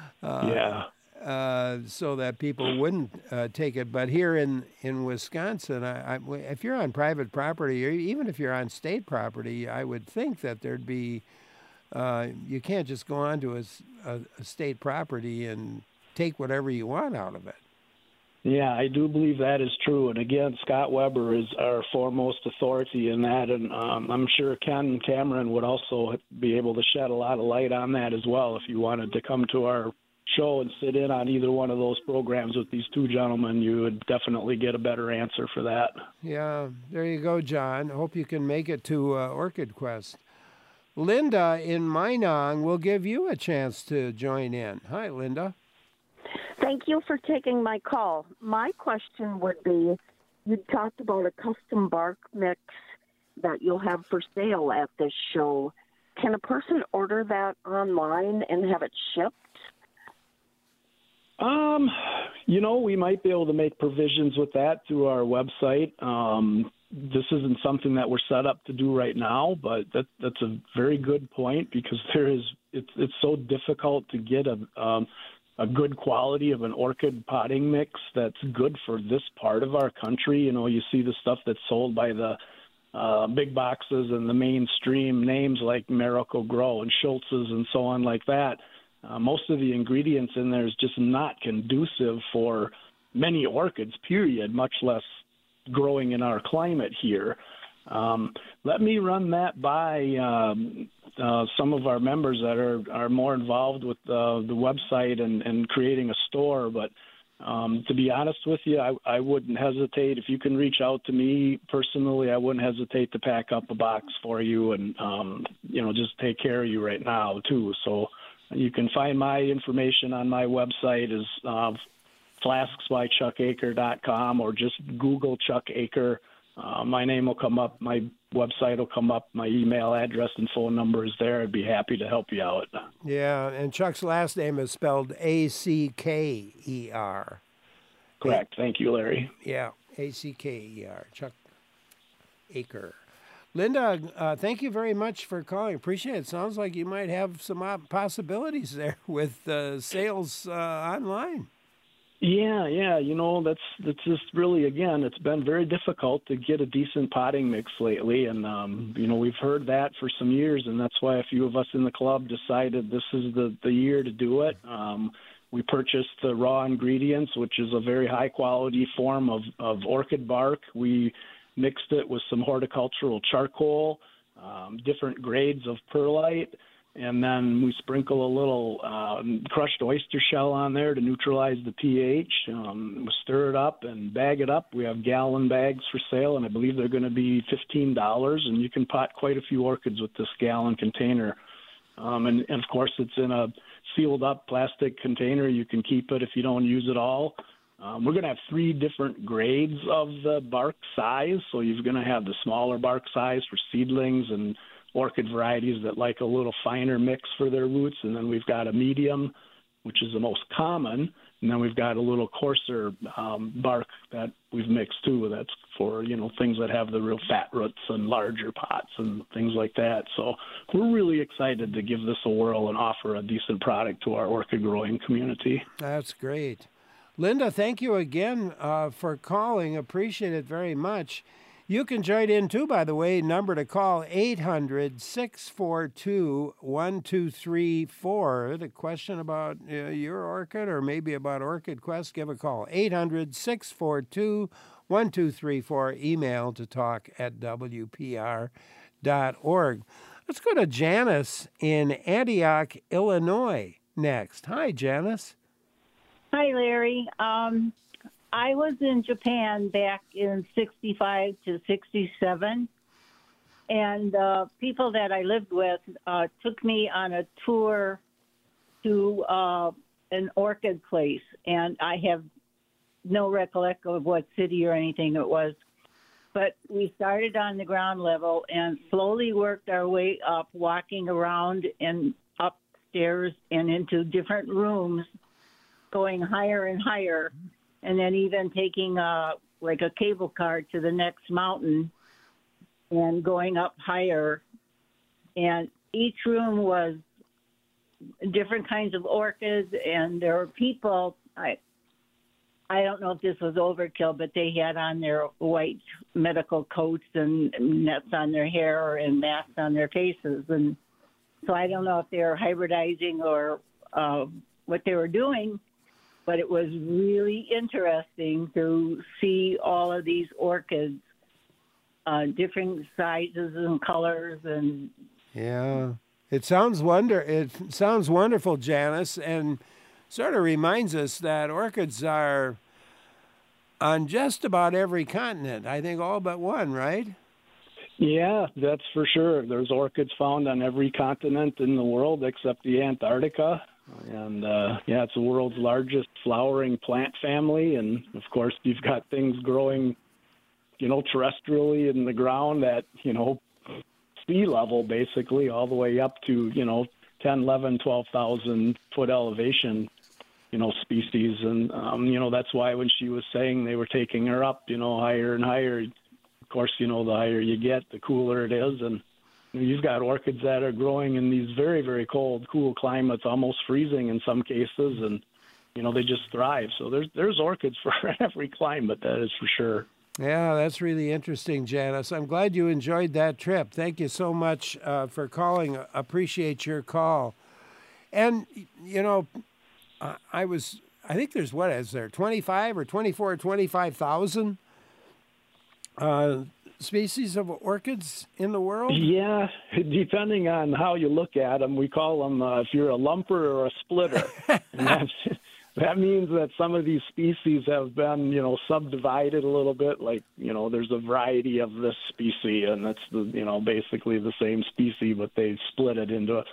So that people wouldn't take it. But here in Wisconsin, if you're on private property, or even if you're on state property, I would think that there'd be, you can't just go onto a state property and take whatever you want out of it. Yeah, I do believe that is true. And again, Scott Weber is our foremost authority in that. And I'm sure Ken Cameron would also be able to shed a lot of light on that as well. If you wanted to come to our show and sit in on either one of those programs with these two gentlemen, you would definitely get a better answer for that. Yeah, there you go, John. Hope you can make it to Orchid Quest. Linda in Minong will give you a chance to join in. Hi, Linda. Thank you for taking my call. My question would be, you talked about a custom bark mix that you'll have for sale at this show. Can a person order that online and have it shipped? We might be able to make provisions with that through our website. This isn't something that we're set up to do right now, but that's a very good point, because it's so difficult to get a good quality of an orchid potting mix that's good for this part of our country. You see the stuff that's sold by the big boxes and the mainstream names like Miracle-Gro and Schultz's and so on like that. Most of the ingredients in there is just not conducive for many orchids, period, much less growing in our climate here. Let me run that by some of our members that are more involved with the website and creating a store. But to be honest with you, I wouldn't hesitate. If you can reach out to me personally, I wouldn't hesitate to pack up a box for you and, just take care of you right now, too. So you can find my information on my website is flasksbychuckaker.com, or just Google Chuck Aker. My name will come up, my website will come up, my email address and phone number is there. I'd be happy to help you out. Yeah, and Chuck's last name is spelled Acker. Correct. Thank you, Larry. Yeah, Acker, Chuck Aker. Linda, thank you very much for calling. Appreciate it. Sounds like you might have some possibilities there with sales online. Yeah, that's just really, again, it's been very difficult to get a decent potting mix lately, and we've heard that for some years, and that's why a few of us in the club decided this is the year to do it. We purchased the raw ingredients, which is a very high quality form of orchid bark. We mixed it with some horticultural charcoal, different grades of perlite, and then we sprinkle a little crushed oyster shell on there to neutralize the pH. We stir it up and bag it up. We have gallon bags for sale, and I believe they're going to be $15, and you can pot quite a few orchids with this gallon container. And of course, it's in a sealed up plastic container. You can keep it if you don't use it all. We're going to have 3 different grades of the bark size. So you're going to have the smaller bark size for seedlings and orchid varieties that like a little finer mix for their roots. And then we've got a medium, which is the most common. And then we've got a little coarser bark that we've mixed too. That's for, things that have the real fat roots and larger pots and things like that. So we're really excited to give this a whirl and offer a decent product to our orchid growing community. That's great. Linda, thank you again for calling. Appreciate it very much. You can join in too, by the way. Number to call, 800-642-1234. The question about your orchid or maybe about Orchid Quest, give a call. 800-642-1234. Email to talk@wpr.org. Let's go to Janice in Antioch, Illinois. next. Hi, Janice. Hi, Larry. I was in Japan back in 65 to 67, and people that I lived with took me on a tour to an orchid place, and I have no recollection of what city or anything it was. But we started on the ground level and slowly worked our way up, walking around and upstairs and into different rooms, going higher and higher, and then even taking like a cable car to the next mountain and going up higher. And each room was different kinds of orchids, and there were people. I don't know if this was overkill, but they had on their white medical coats and nets on their hair and masks on their faces. And so I don't know if they were hybridizing or what they were doing, but it was really interesting to see all of these orchids, different sizes and colors. And yeah, it sounds wonderful, Janice, and sort of reminds us that orchids are on just about every continent. I think all but one, right? Yeah, that's for sure. There's orchids found on every continent in the world except the Antarctica. And, yeah, it's the world's largest flowering plant family. And, of course, you've got things growing, terrestrially in the ground at, sea level, basically, all the way up to, 10, 11, 12,000 foot elevation, species. And, that's why when she was saying they were taking her up, higher and higher, of course, the higher you get, the cooler it is. And you've got orchids that are growing in these very, very cold, cool climates, almost freezing in some cases. And, they just thrive. So there's orchids for every climate, that is for sure. Yeah, that's really interesting, Janice. I'm glad you enjoyed that trip. Thank you so much for calling. Appreciate your call. And, I think there's, what is there, 25 or 24 or 25,000 species of orchids in the world? Yeah, depending on how you look at them, we call them, if you're a lumper or a splitter. And that means that some of these species have been, subdivided a little bit. Like, there's a variety of this species, and that's basically the same species, but they split it into,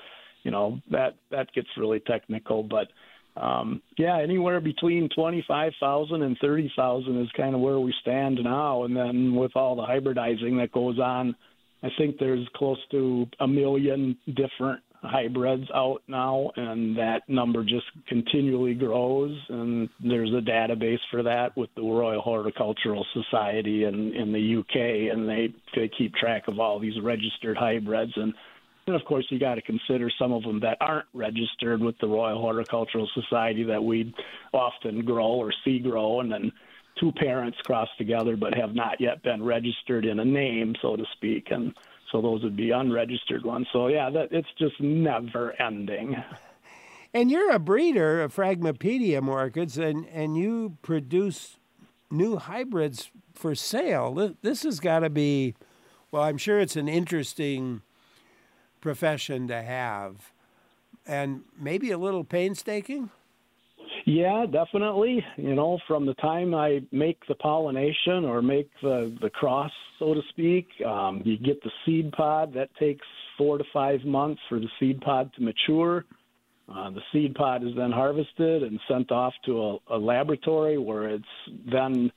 that gets really technical. But yeah, anywhere between 25,000 and 30,000 is kind of where we stand now. And then with all the hybridizing that goes on, I think there's close to 1 million different hybrids out now, and that number just continually grows. And there's a database for that with the Royal Horticultural Society in the UK, and they keep track of all these registered hybrids. And of course, you got to consider some of them that aren't registered with the Royal Horticultural Society that we often grow or see grow, and then two parents cross together but have not yet been registered in a name, so to speak. And so those would be unregistered ones. So, yeah, it's just never ending. And you're a breeder of Phragmipedium orchids, and you produce new hybrids for sale. This has got to be, well, I'm sure it's an interesting profession to have, and maybe a little painstaking? Yeah, definitely. From the time I make the pollination or make the cross, so to speak, you get the seed pod. That takes 4 to 5 months for the seed pod to mature. The seed pod is then harvested and sent off to a laboratory where it's then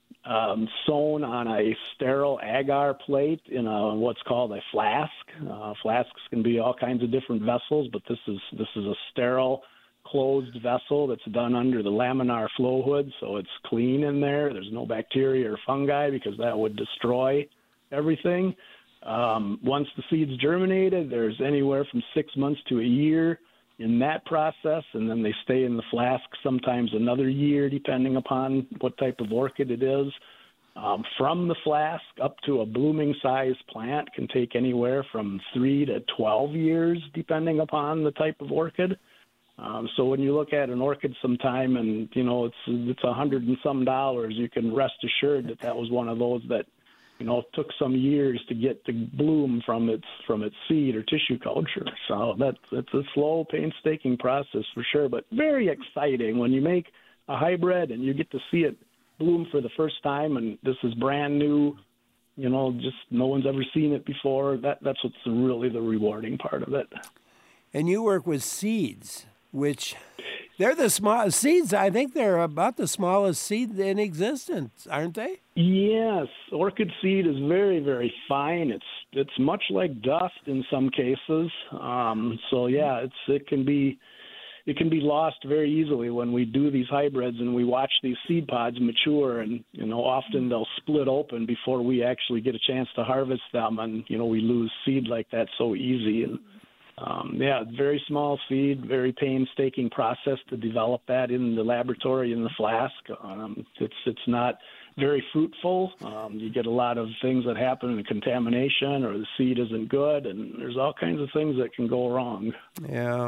sewn on a sterile agar plate in what's called a flask. Flasks can be all kinds of different vessels, but this is a sterile closed vessel that's done under the laminar flow hood, so it's clean in there. There's no bacteria or fungi because that would destroy everything. Once the seed's germinated, there's anywhere from 6 months to a year in that process, and then they stay in the flask sometimes another year, depending upon what type of orchid it is. From the flask up to a blooming size plant can take anywhere from 3 to 12 years, depending upon the type of orchid. So when you look at an orchid sometime and, it's $100 and some, you can rest assured that was one of those that, it took some years to get to bloom from its seed or tissue culture. So it's a slow, painstaking process for sure, but very exciting when you make a hybrid and you get to see it bloom for the first time, and this is brand new. Just no one's ever seen it before. That's what's really the rewarding part of it. And you work with seeds, which they're the small seeds. I think they're about the smallest seed in existence, aren't they? Yes, orchid seed is very, very fine. It's much like dust in some cases. So yeah, it can be lost very easily when we do these hybrids and we watch these seed pods mature, and often they'll split open before we actually get a chance to harvest them, and we lose seed like that so easy. And very small seed, very painstaking process to develop that in the laboratory in the flask. It's not very fruitful. You get a lot of things that happen in contamination, or the seed isn't good, and there's all kinds of things that can go wrong. Yeah.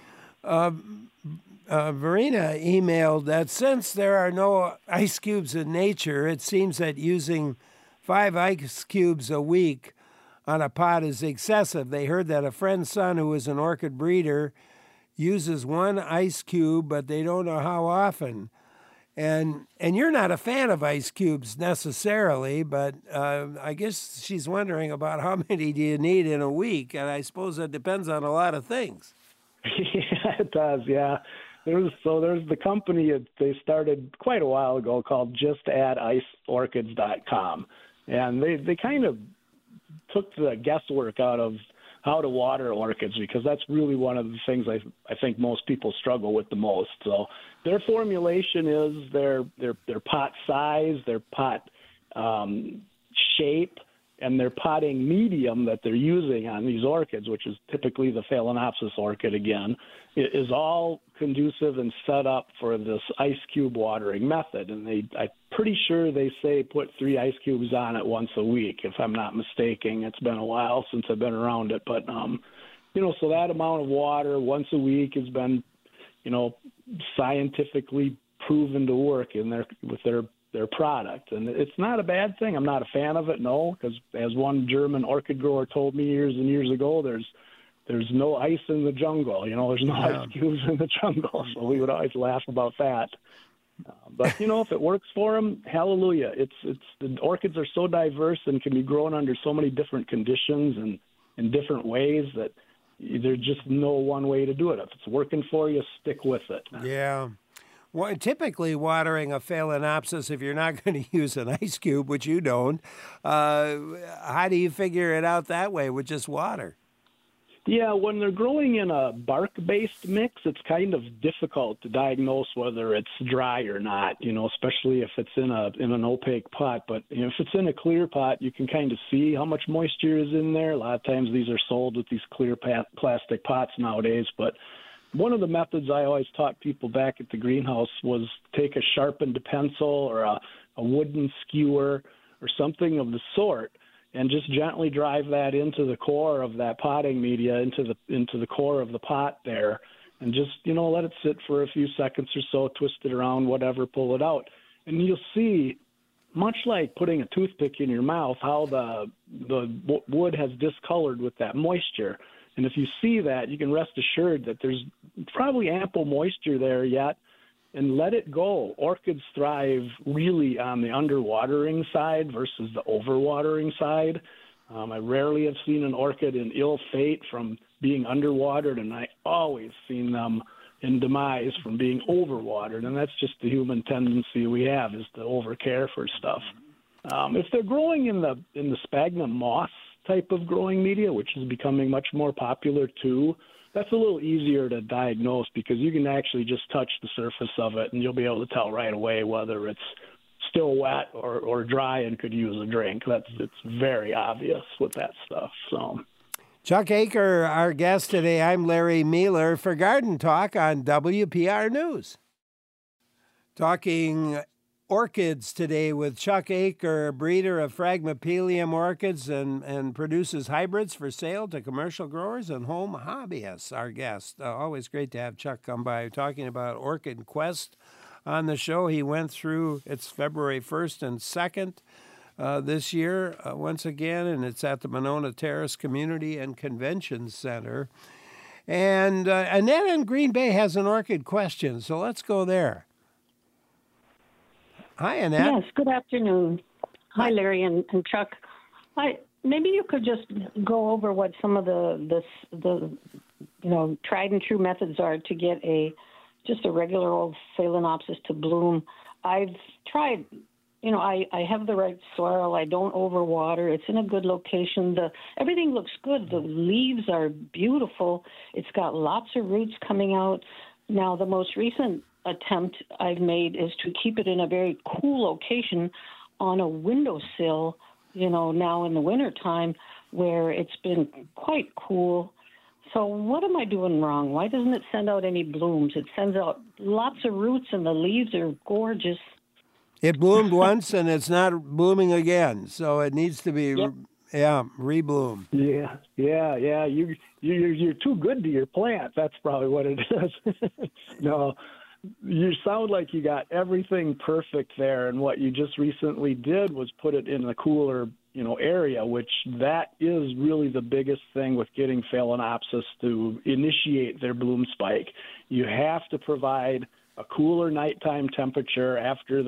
Verena emailed that since there are no ice cubes in nature, it seems that using 5 ice cubes a week on a pot is excessive. They heard that a friend's son, who is an orchid breeder, uses 1 ice cube, but they don't know how often. And you're not a fan of ice cubes necessarily, but I guess she's wondering about how many do you need in a week, and I suppose it depends on a lot of things. Yeah, it does, yeah. There's the company they started quite a while ago called JustAddIceOrchids.com, and they kind of took the guesswork out of how to water orchids, because that's really one of the things I think most people struggle with the most. So their formulation is their pot size, their pot shape, and their potting medium that they're using on these orchids, which is typically the Phalaenopsis orchid again, is all conducive and set up for this ice cube watering method. And I'm pretty sure they say put 3 ice cubes on it once a week, if I'm not mistaken. It's been a while since I've been around it. But, so that amount of water once a week has been, scientifically proven to work with their product. And it's not a bad thing. I'm not a fan of it, no, because as one German orchid grower told me years and years ago, there's no ice in the jungle. There's no ice cubes in the jungle. So we would always laugh about that. But, if it works for them, hallelujah. The orchids are so diverse and can be grown under so many different conditions and in different ways that there's just no one way to do it. If it's working for you, stick with it. Yeah. Well, typically watering a Phalaenopsis, if you're not going to use an ice cube, which you don't, how do you figure it out that way with just water? Yeah, when they're growing in a bark-based mix, it's kind of difficult to diagnose whether it's dry or not, especially if it's in an opaque pot. But if it's in a clear pot, you can kind of see how much moisture is in there. A lot of times these are sold with these clear plastic pots nowadays, but one of the methods I always taught people back at the greenhouse was take a sharpened pencil or a wooden skewer or something of the sort and just gently drive that into the core of that potting media, into the core of the pot there, and just, let it sit for a few seconds or so, twist it around, whatever, pull it out. And you'll see, much like putting a toothpick in your mouth, how the wood has discolored with that moisture. And if you see that, you can rest assured that there's probably ample moisture there yet, and let it go. Orchids thrive really on the underwatering side versus the overwatering side. I rarely have seen an orchid in ill fate from being underwatered, and I always seen them in demise from being overwatered, and that's just the human tendency we have, is to overcare for stuff. If they're growing in the sphagnum moss type of growing media, which is becoming much more popular too, that's a little easier to diagnose because you can actually just touch the surface of it and you'll be able to tell right away whether it's still wet or dry and could use a drink. It's very obvious with that stuff. So, Chuck Aker, our guest today. I'm Larry Mueller for Garden Talk on WPR News. Talking orchids today with Chuck Aker, a breeder of Phragmopelium orchids and produces hybrids for sale to commercial growers and home hobbyists. Our guest. Always great to have Chuck come by talking about Orchid Quest on the show. He went through, it's February 1st and 2nd. this year once again, and it's at the Monona Terrace Community and Convention Center. And Annette in Green Bay has an orchid question, so let's go there. Hi, Annette. Yes, good afternoon. Hi, Larry and Chuck. Maybe you could just go over what some of the tried and true methods are to get just a regular old Phalaenopsis to bloom. I've tried. I have the right soil. I don't overwater. It's in a good location. Everything looks good. The leaves are beautiful. It's got lots of roots coming out. Now, the most recent attempt I've made is to keep it in a very cool location on a windowsill, now in the wintertime where it's been quite cool. So what am I doing wrong? Why doesn't it send out any blooms? It sends out lots of roots and the leaves are gorgeous. It bloomed once and it's not blooming again, so it needs to be, rebloom. Yeah. You're too good to your plant. That's probably what it is. No, you sound like you got everything perfect there, and what you just recently did was put it in a cooler, area, which that is really the biggest thing with getting Phalaenopsis to initiate their bloom spike. You have to provide a cooler nighttime temperature after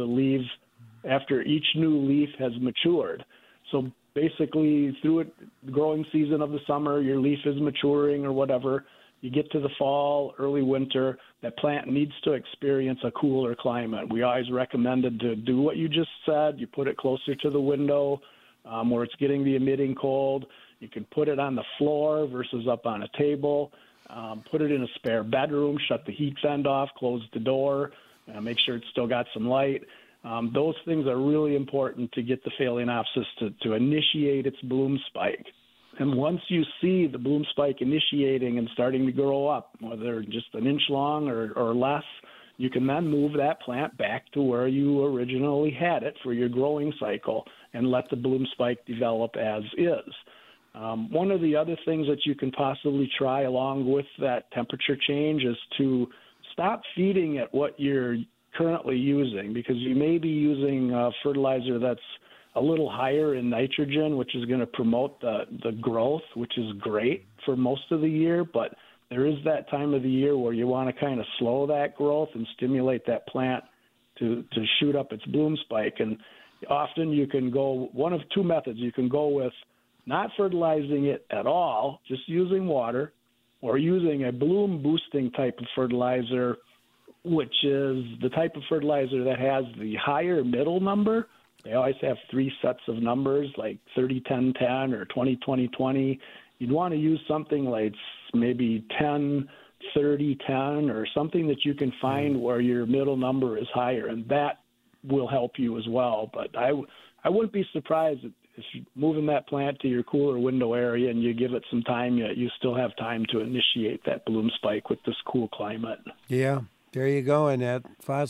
each new leaf has matured. So basically through the growing season of the summer, your leaf is maturing or whatever. You get to the fall, early winter, that plant needs to experience a cooler climate. We always recommended to do what you just said. You put it closer to the window where it's getting the emitting cold. You can put it on the floor versus up on a table. Put it in a spare bedroom, shut the heat vent off, close the door, make sure it's still got some light. Those things are really important to get the Phalaenopsis to initiate its bloom spike. And once you see the bloom spike initiating and starting to grow up, whether just an inch long or less, you can then move that plant back to where you originally had it for your growing cycle and let the bloom spike develop as is. One of the other things that you can possibly try along with that temperature change is to stop feeding it what you're currently using, because you may be using fertilizer that's a little higher in nitrogen, which is going to promote the growth, which is great for most of the year, but there is that time of the year where you want to kind of slow that growth and stimulate that plant to shoot up its bloom spike. And often you can go one of two methods. You can go with not fertilizing it at all, just using water, or using a bloom boosting type of fertilizer, which is the type of fertilizer that has the higher middle number. They always have three sets of numbers, like 30-10-10 or 20-20-20. You'd want to use something like maybe 10-30-10 or something that you can find where your middle number is higher, and that will help you as well. But I wouldn't be surprised if you're moving that plant to your cooler window area and you give it some time, you still have time to initiate that bloom spike with this cool climate. Yeah. There you go, and that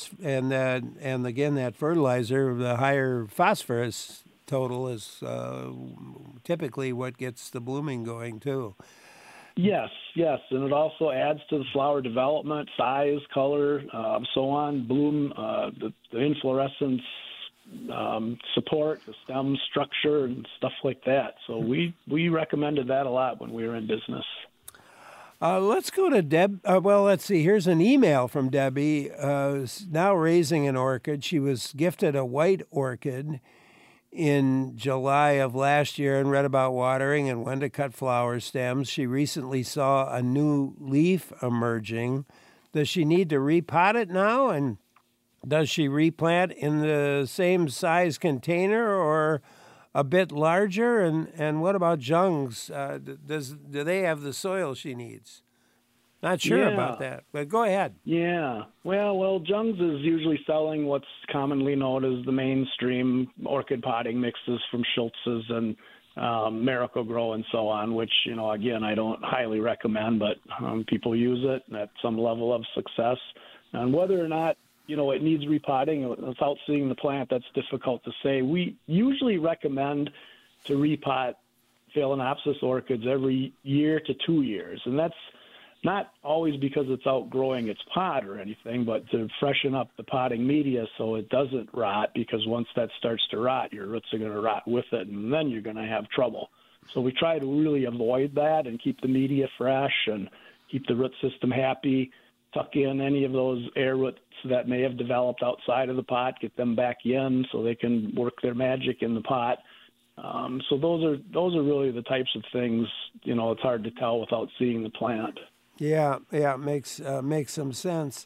and again that fertilizer, the higher phosphorus total is typically what gets the blooming going too. Yes, and it also adds to the flower development, size, color, so on, bloom, the inflorescence support, the stem structure, and stuff like that. So we recommended that a lot when we were in business. Let's go to Deb. Let's see. Here's an email from Debbie, now raising an orchid. She was gifted a white orchid in July of last year and read about watering and when to cut flower stems. She recently saw a new leaf emerging. Does she need to repot it now? And does she replant in the same size container or a bit larger? And what about Jung's? Do they have the soil she needs? Not sure about that, but go ahead. Yeah. Well, Jung's is usually selling what's commonly known as the mainstream orchid potting mixes from Schultz's and Miracle-Gro and so on, which, again, I don't highly recommend, but people use it at some level of success. And whether or not it needs repotting without seeing the plant, that's difficult to say. We usually recommend to repot Phalaenopsis orchids every year to 2 years, and that's not always because it's outgrowing its pot or anything, but to freshen up the potting media so it doesn't rot, because once that starts to rot, your roots are going to rot with it, and then you're going to have trouble. So we try to really avoid that and keep the media fresh and keep the root system happy, tuck in any of those air roots that may have developed outside of the pot, get them back in so they can work their magic in the pot. So those are really the types of things, it's hard to tell without seeing the plant. Yeah, makes some sense.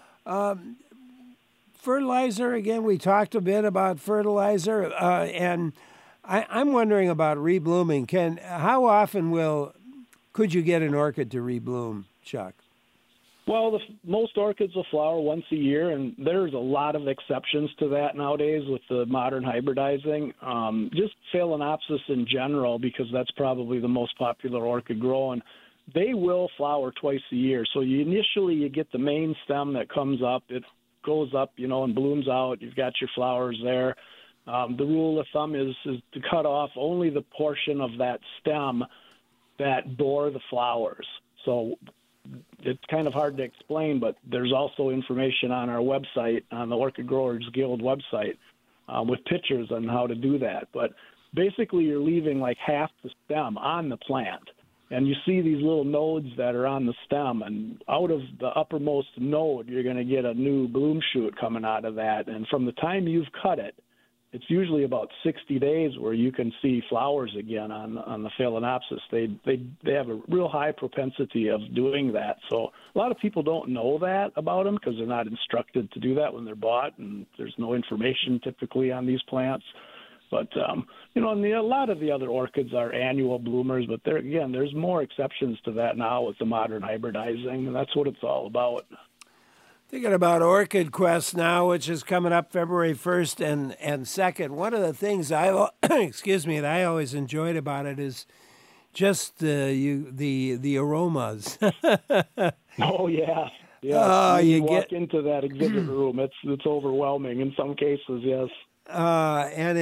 Fertilizer, again, we talked a bit about fertilizer, and I'm wondering about reblooming. How often could you get an orchid to rebloom, Chuck? Well, most orchids will flower once a year, and there's a lot of exceptions to that nowadays with the modern hybridizing. Just Phalaenopsis in general, because that's probably the most popular orchid growing, they will flower twice a year. So initially you get the main stem that comes up. It goes up, and blooms out. You've got your flowers there. The rule of thumb is to cut off only the portion of that stem that bore the flowers. So it's kind of hard to explain, but there's also information on our website, on the Orchid Growers Guild website, with pictures on how to do that. But basically you're leaving like half the stem on the plant. And you see these little nodes that are on the stem, and out of the uppermost node, you're going to get a new bloom shoot coming out of that. And from the time you've cut it, it's usually about 60 days where you can see flowers again on the Phalaenopsis. They have a real high propensity of doing that. So a lot of people don't know that about them because they're not instructed to do that when they're bought, and there's no information typically on these plants. But, and a lot of the other orchids are annual bloomers, but there's more exceptions to that now with the modern hybridizing, and that's what it's all about. Thinking about Orchid Quest now, which is coming up February 1st and 2nd. One of the things that I always enjoyed about it is just the aromas. Oh, yeah. Yeah, you walk into that exhibit room, it's overwhelming in some cases, yes. And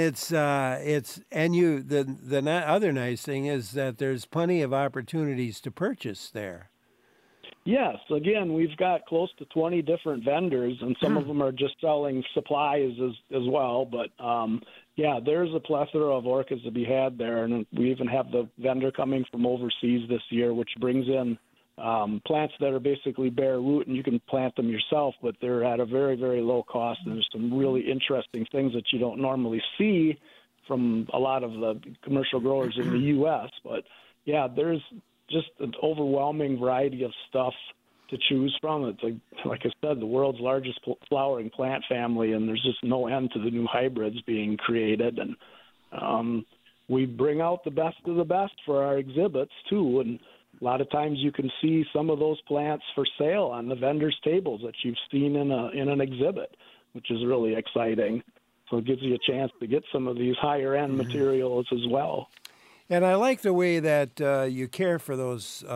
the other nice thing is that there's plenty of opportunities to purchase there. Yes, again, we've got close to 20 different vendors, and some of them are just selling supplies as well. But there's a plethora of orchids to be had there, and we even have the vendor coming from overseas this year, which brings in plants that are basically bare root, and you can plant them yourself, but they're at a very, very low cost, and there's some really interesting things that you don't normally see from a lot of the commercial growers in the U.S. But, there's just an overwhelming variety of stuff to choose from. It's like I said, the world's largest flowering plant family, and there's just no end to the new hybrids being created. And we bring out the best of the best for our exhibits, too, and a lot of times you can see some of those plants for sale on the vendors' tables that you've seen in an exhibit, which is really exciting. So it gives you a chance to get some of these higher-end materials as well. And I like the way that you care for those.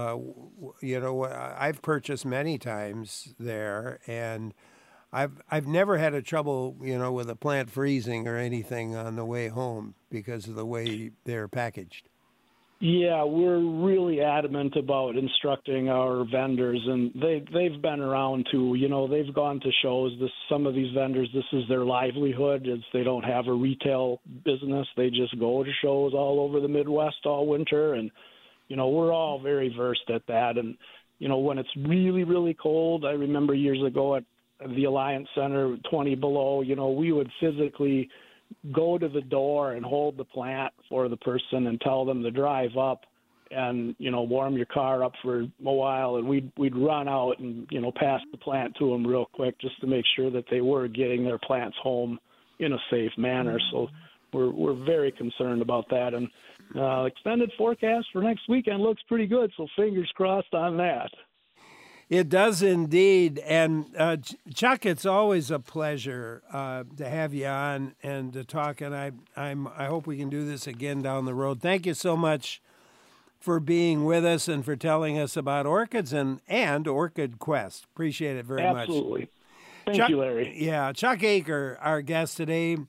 I've purchased many times there, and I've never had a trouble, with a plant freezing or anything on the way home because of the way they're packaged. Yeah, we're really adamant about instructing our vendors, and they've been around too. They've gone to shows. Some of these vendors, this is their livelihood. They don't have a retail business. They just go to shows all over the Midwest all winter, and we're all very versed at that. And when it's really, really cold, I remember years ago at the Alliance Center, 20 below. We would physically go to the door and hold the plant for the person and tell them to drive up and, warm your car up for a while. And we'd run out and, pass the plant to them real quick just to make sure that they were getting their plants home in a safe manner. So we're very concerned about that. And extended forecast for next weekend looks pretty good. So fingers crossed on that. It does indeed. And Chuck, it's always a pleasure to have you on and to talk. And I hope we can do this again down the road. Thank you so much for being with us and for telling us about orchids and Orchid Quest. Appreciate it very much. Absolutely. Thank you, Larry. Yeah, Chuck Aker, our guest today.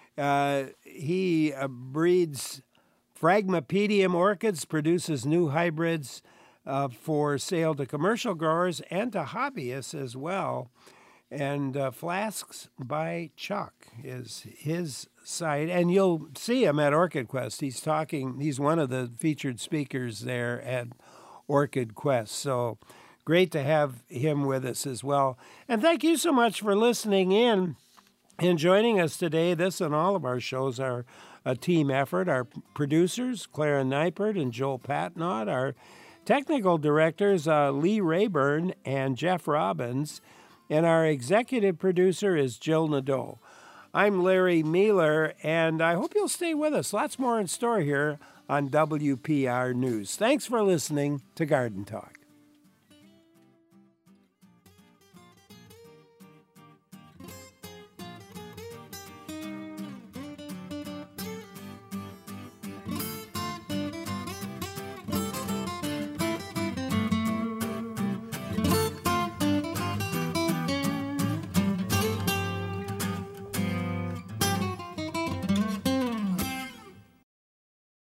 He breeds Phragmipedium orchids, produces new hybrids. for sale to commercial growers and to hobbyists as well. And Flasks by Chuck is his site. And you'll see him at Orchid Quest. He's one of the featured speakers there at Orchid Quest. So great to have him with us as well. And thank you so much for listening in and joining us today. This and all of our shows are a team effort. Our producers, Clara Neipert and Joel Patnott. Our technical directors, Lee Rayburn and Jeff Robbins. And our executive producer is Jill Nadeau. I'm Larry Mealer, and I hope you'll stay with us. Lots more in store here on WPR News. Thanks for listening to Garden Talk.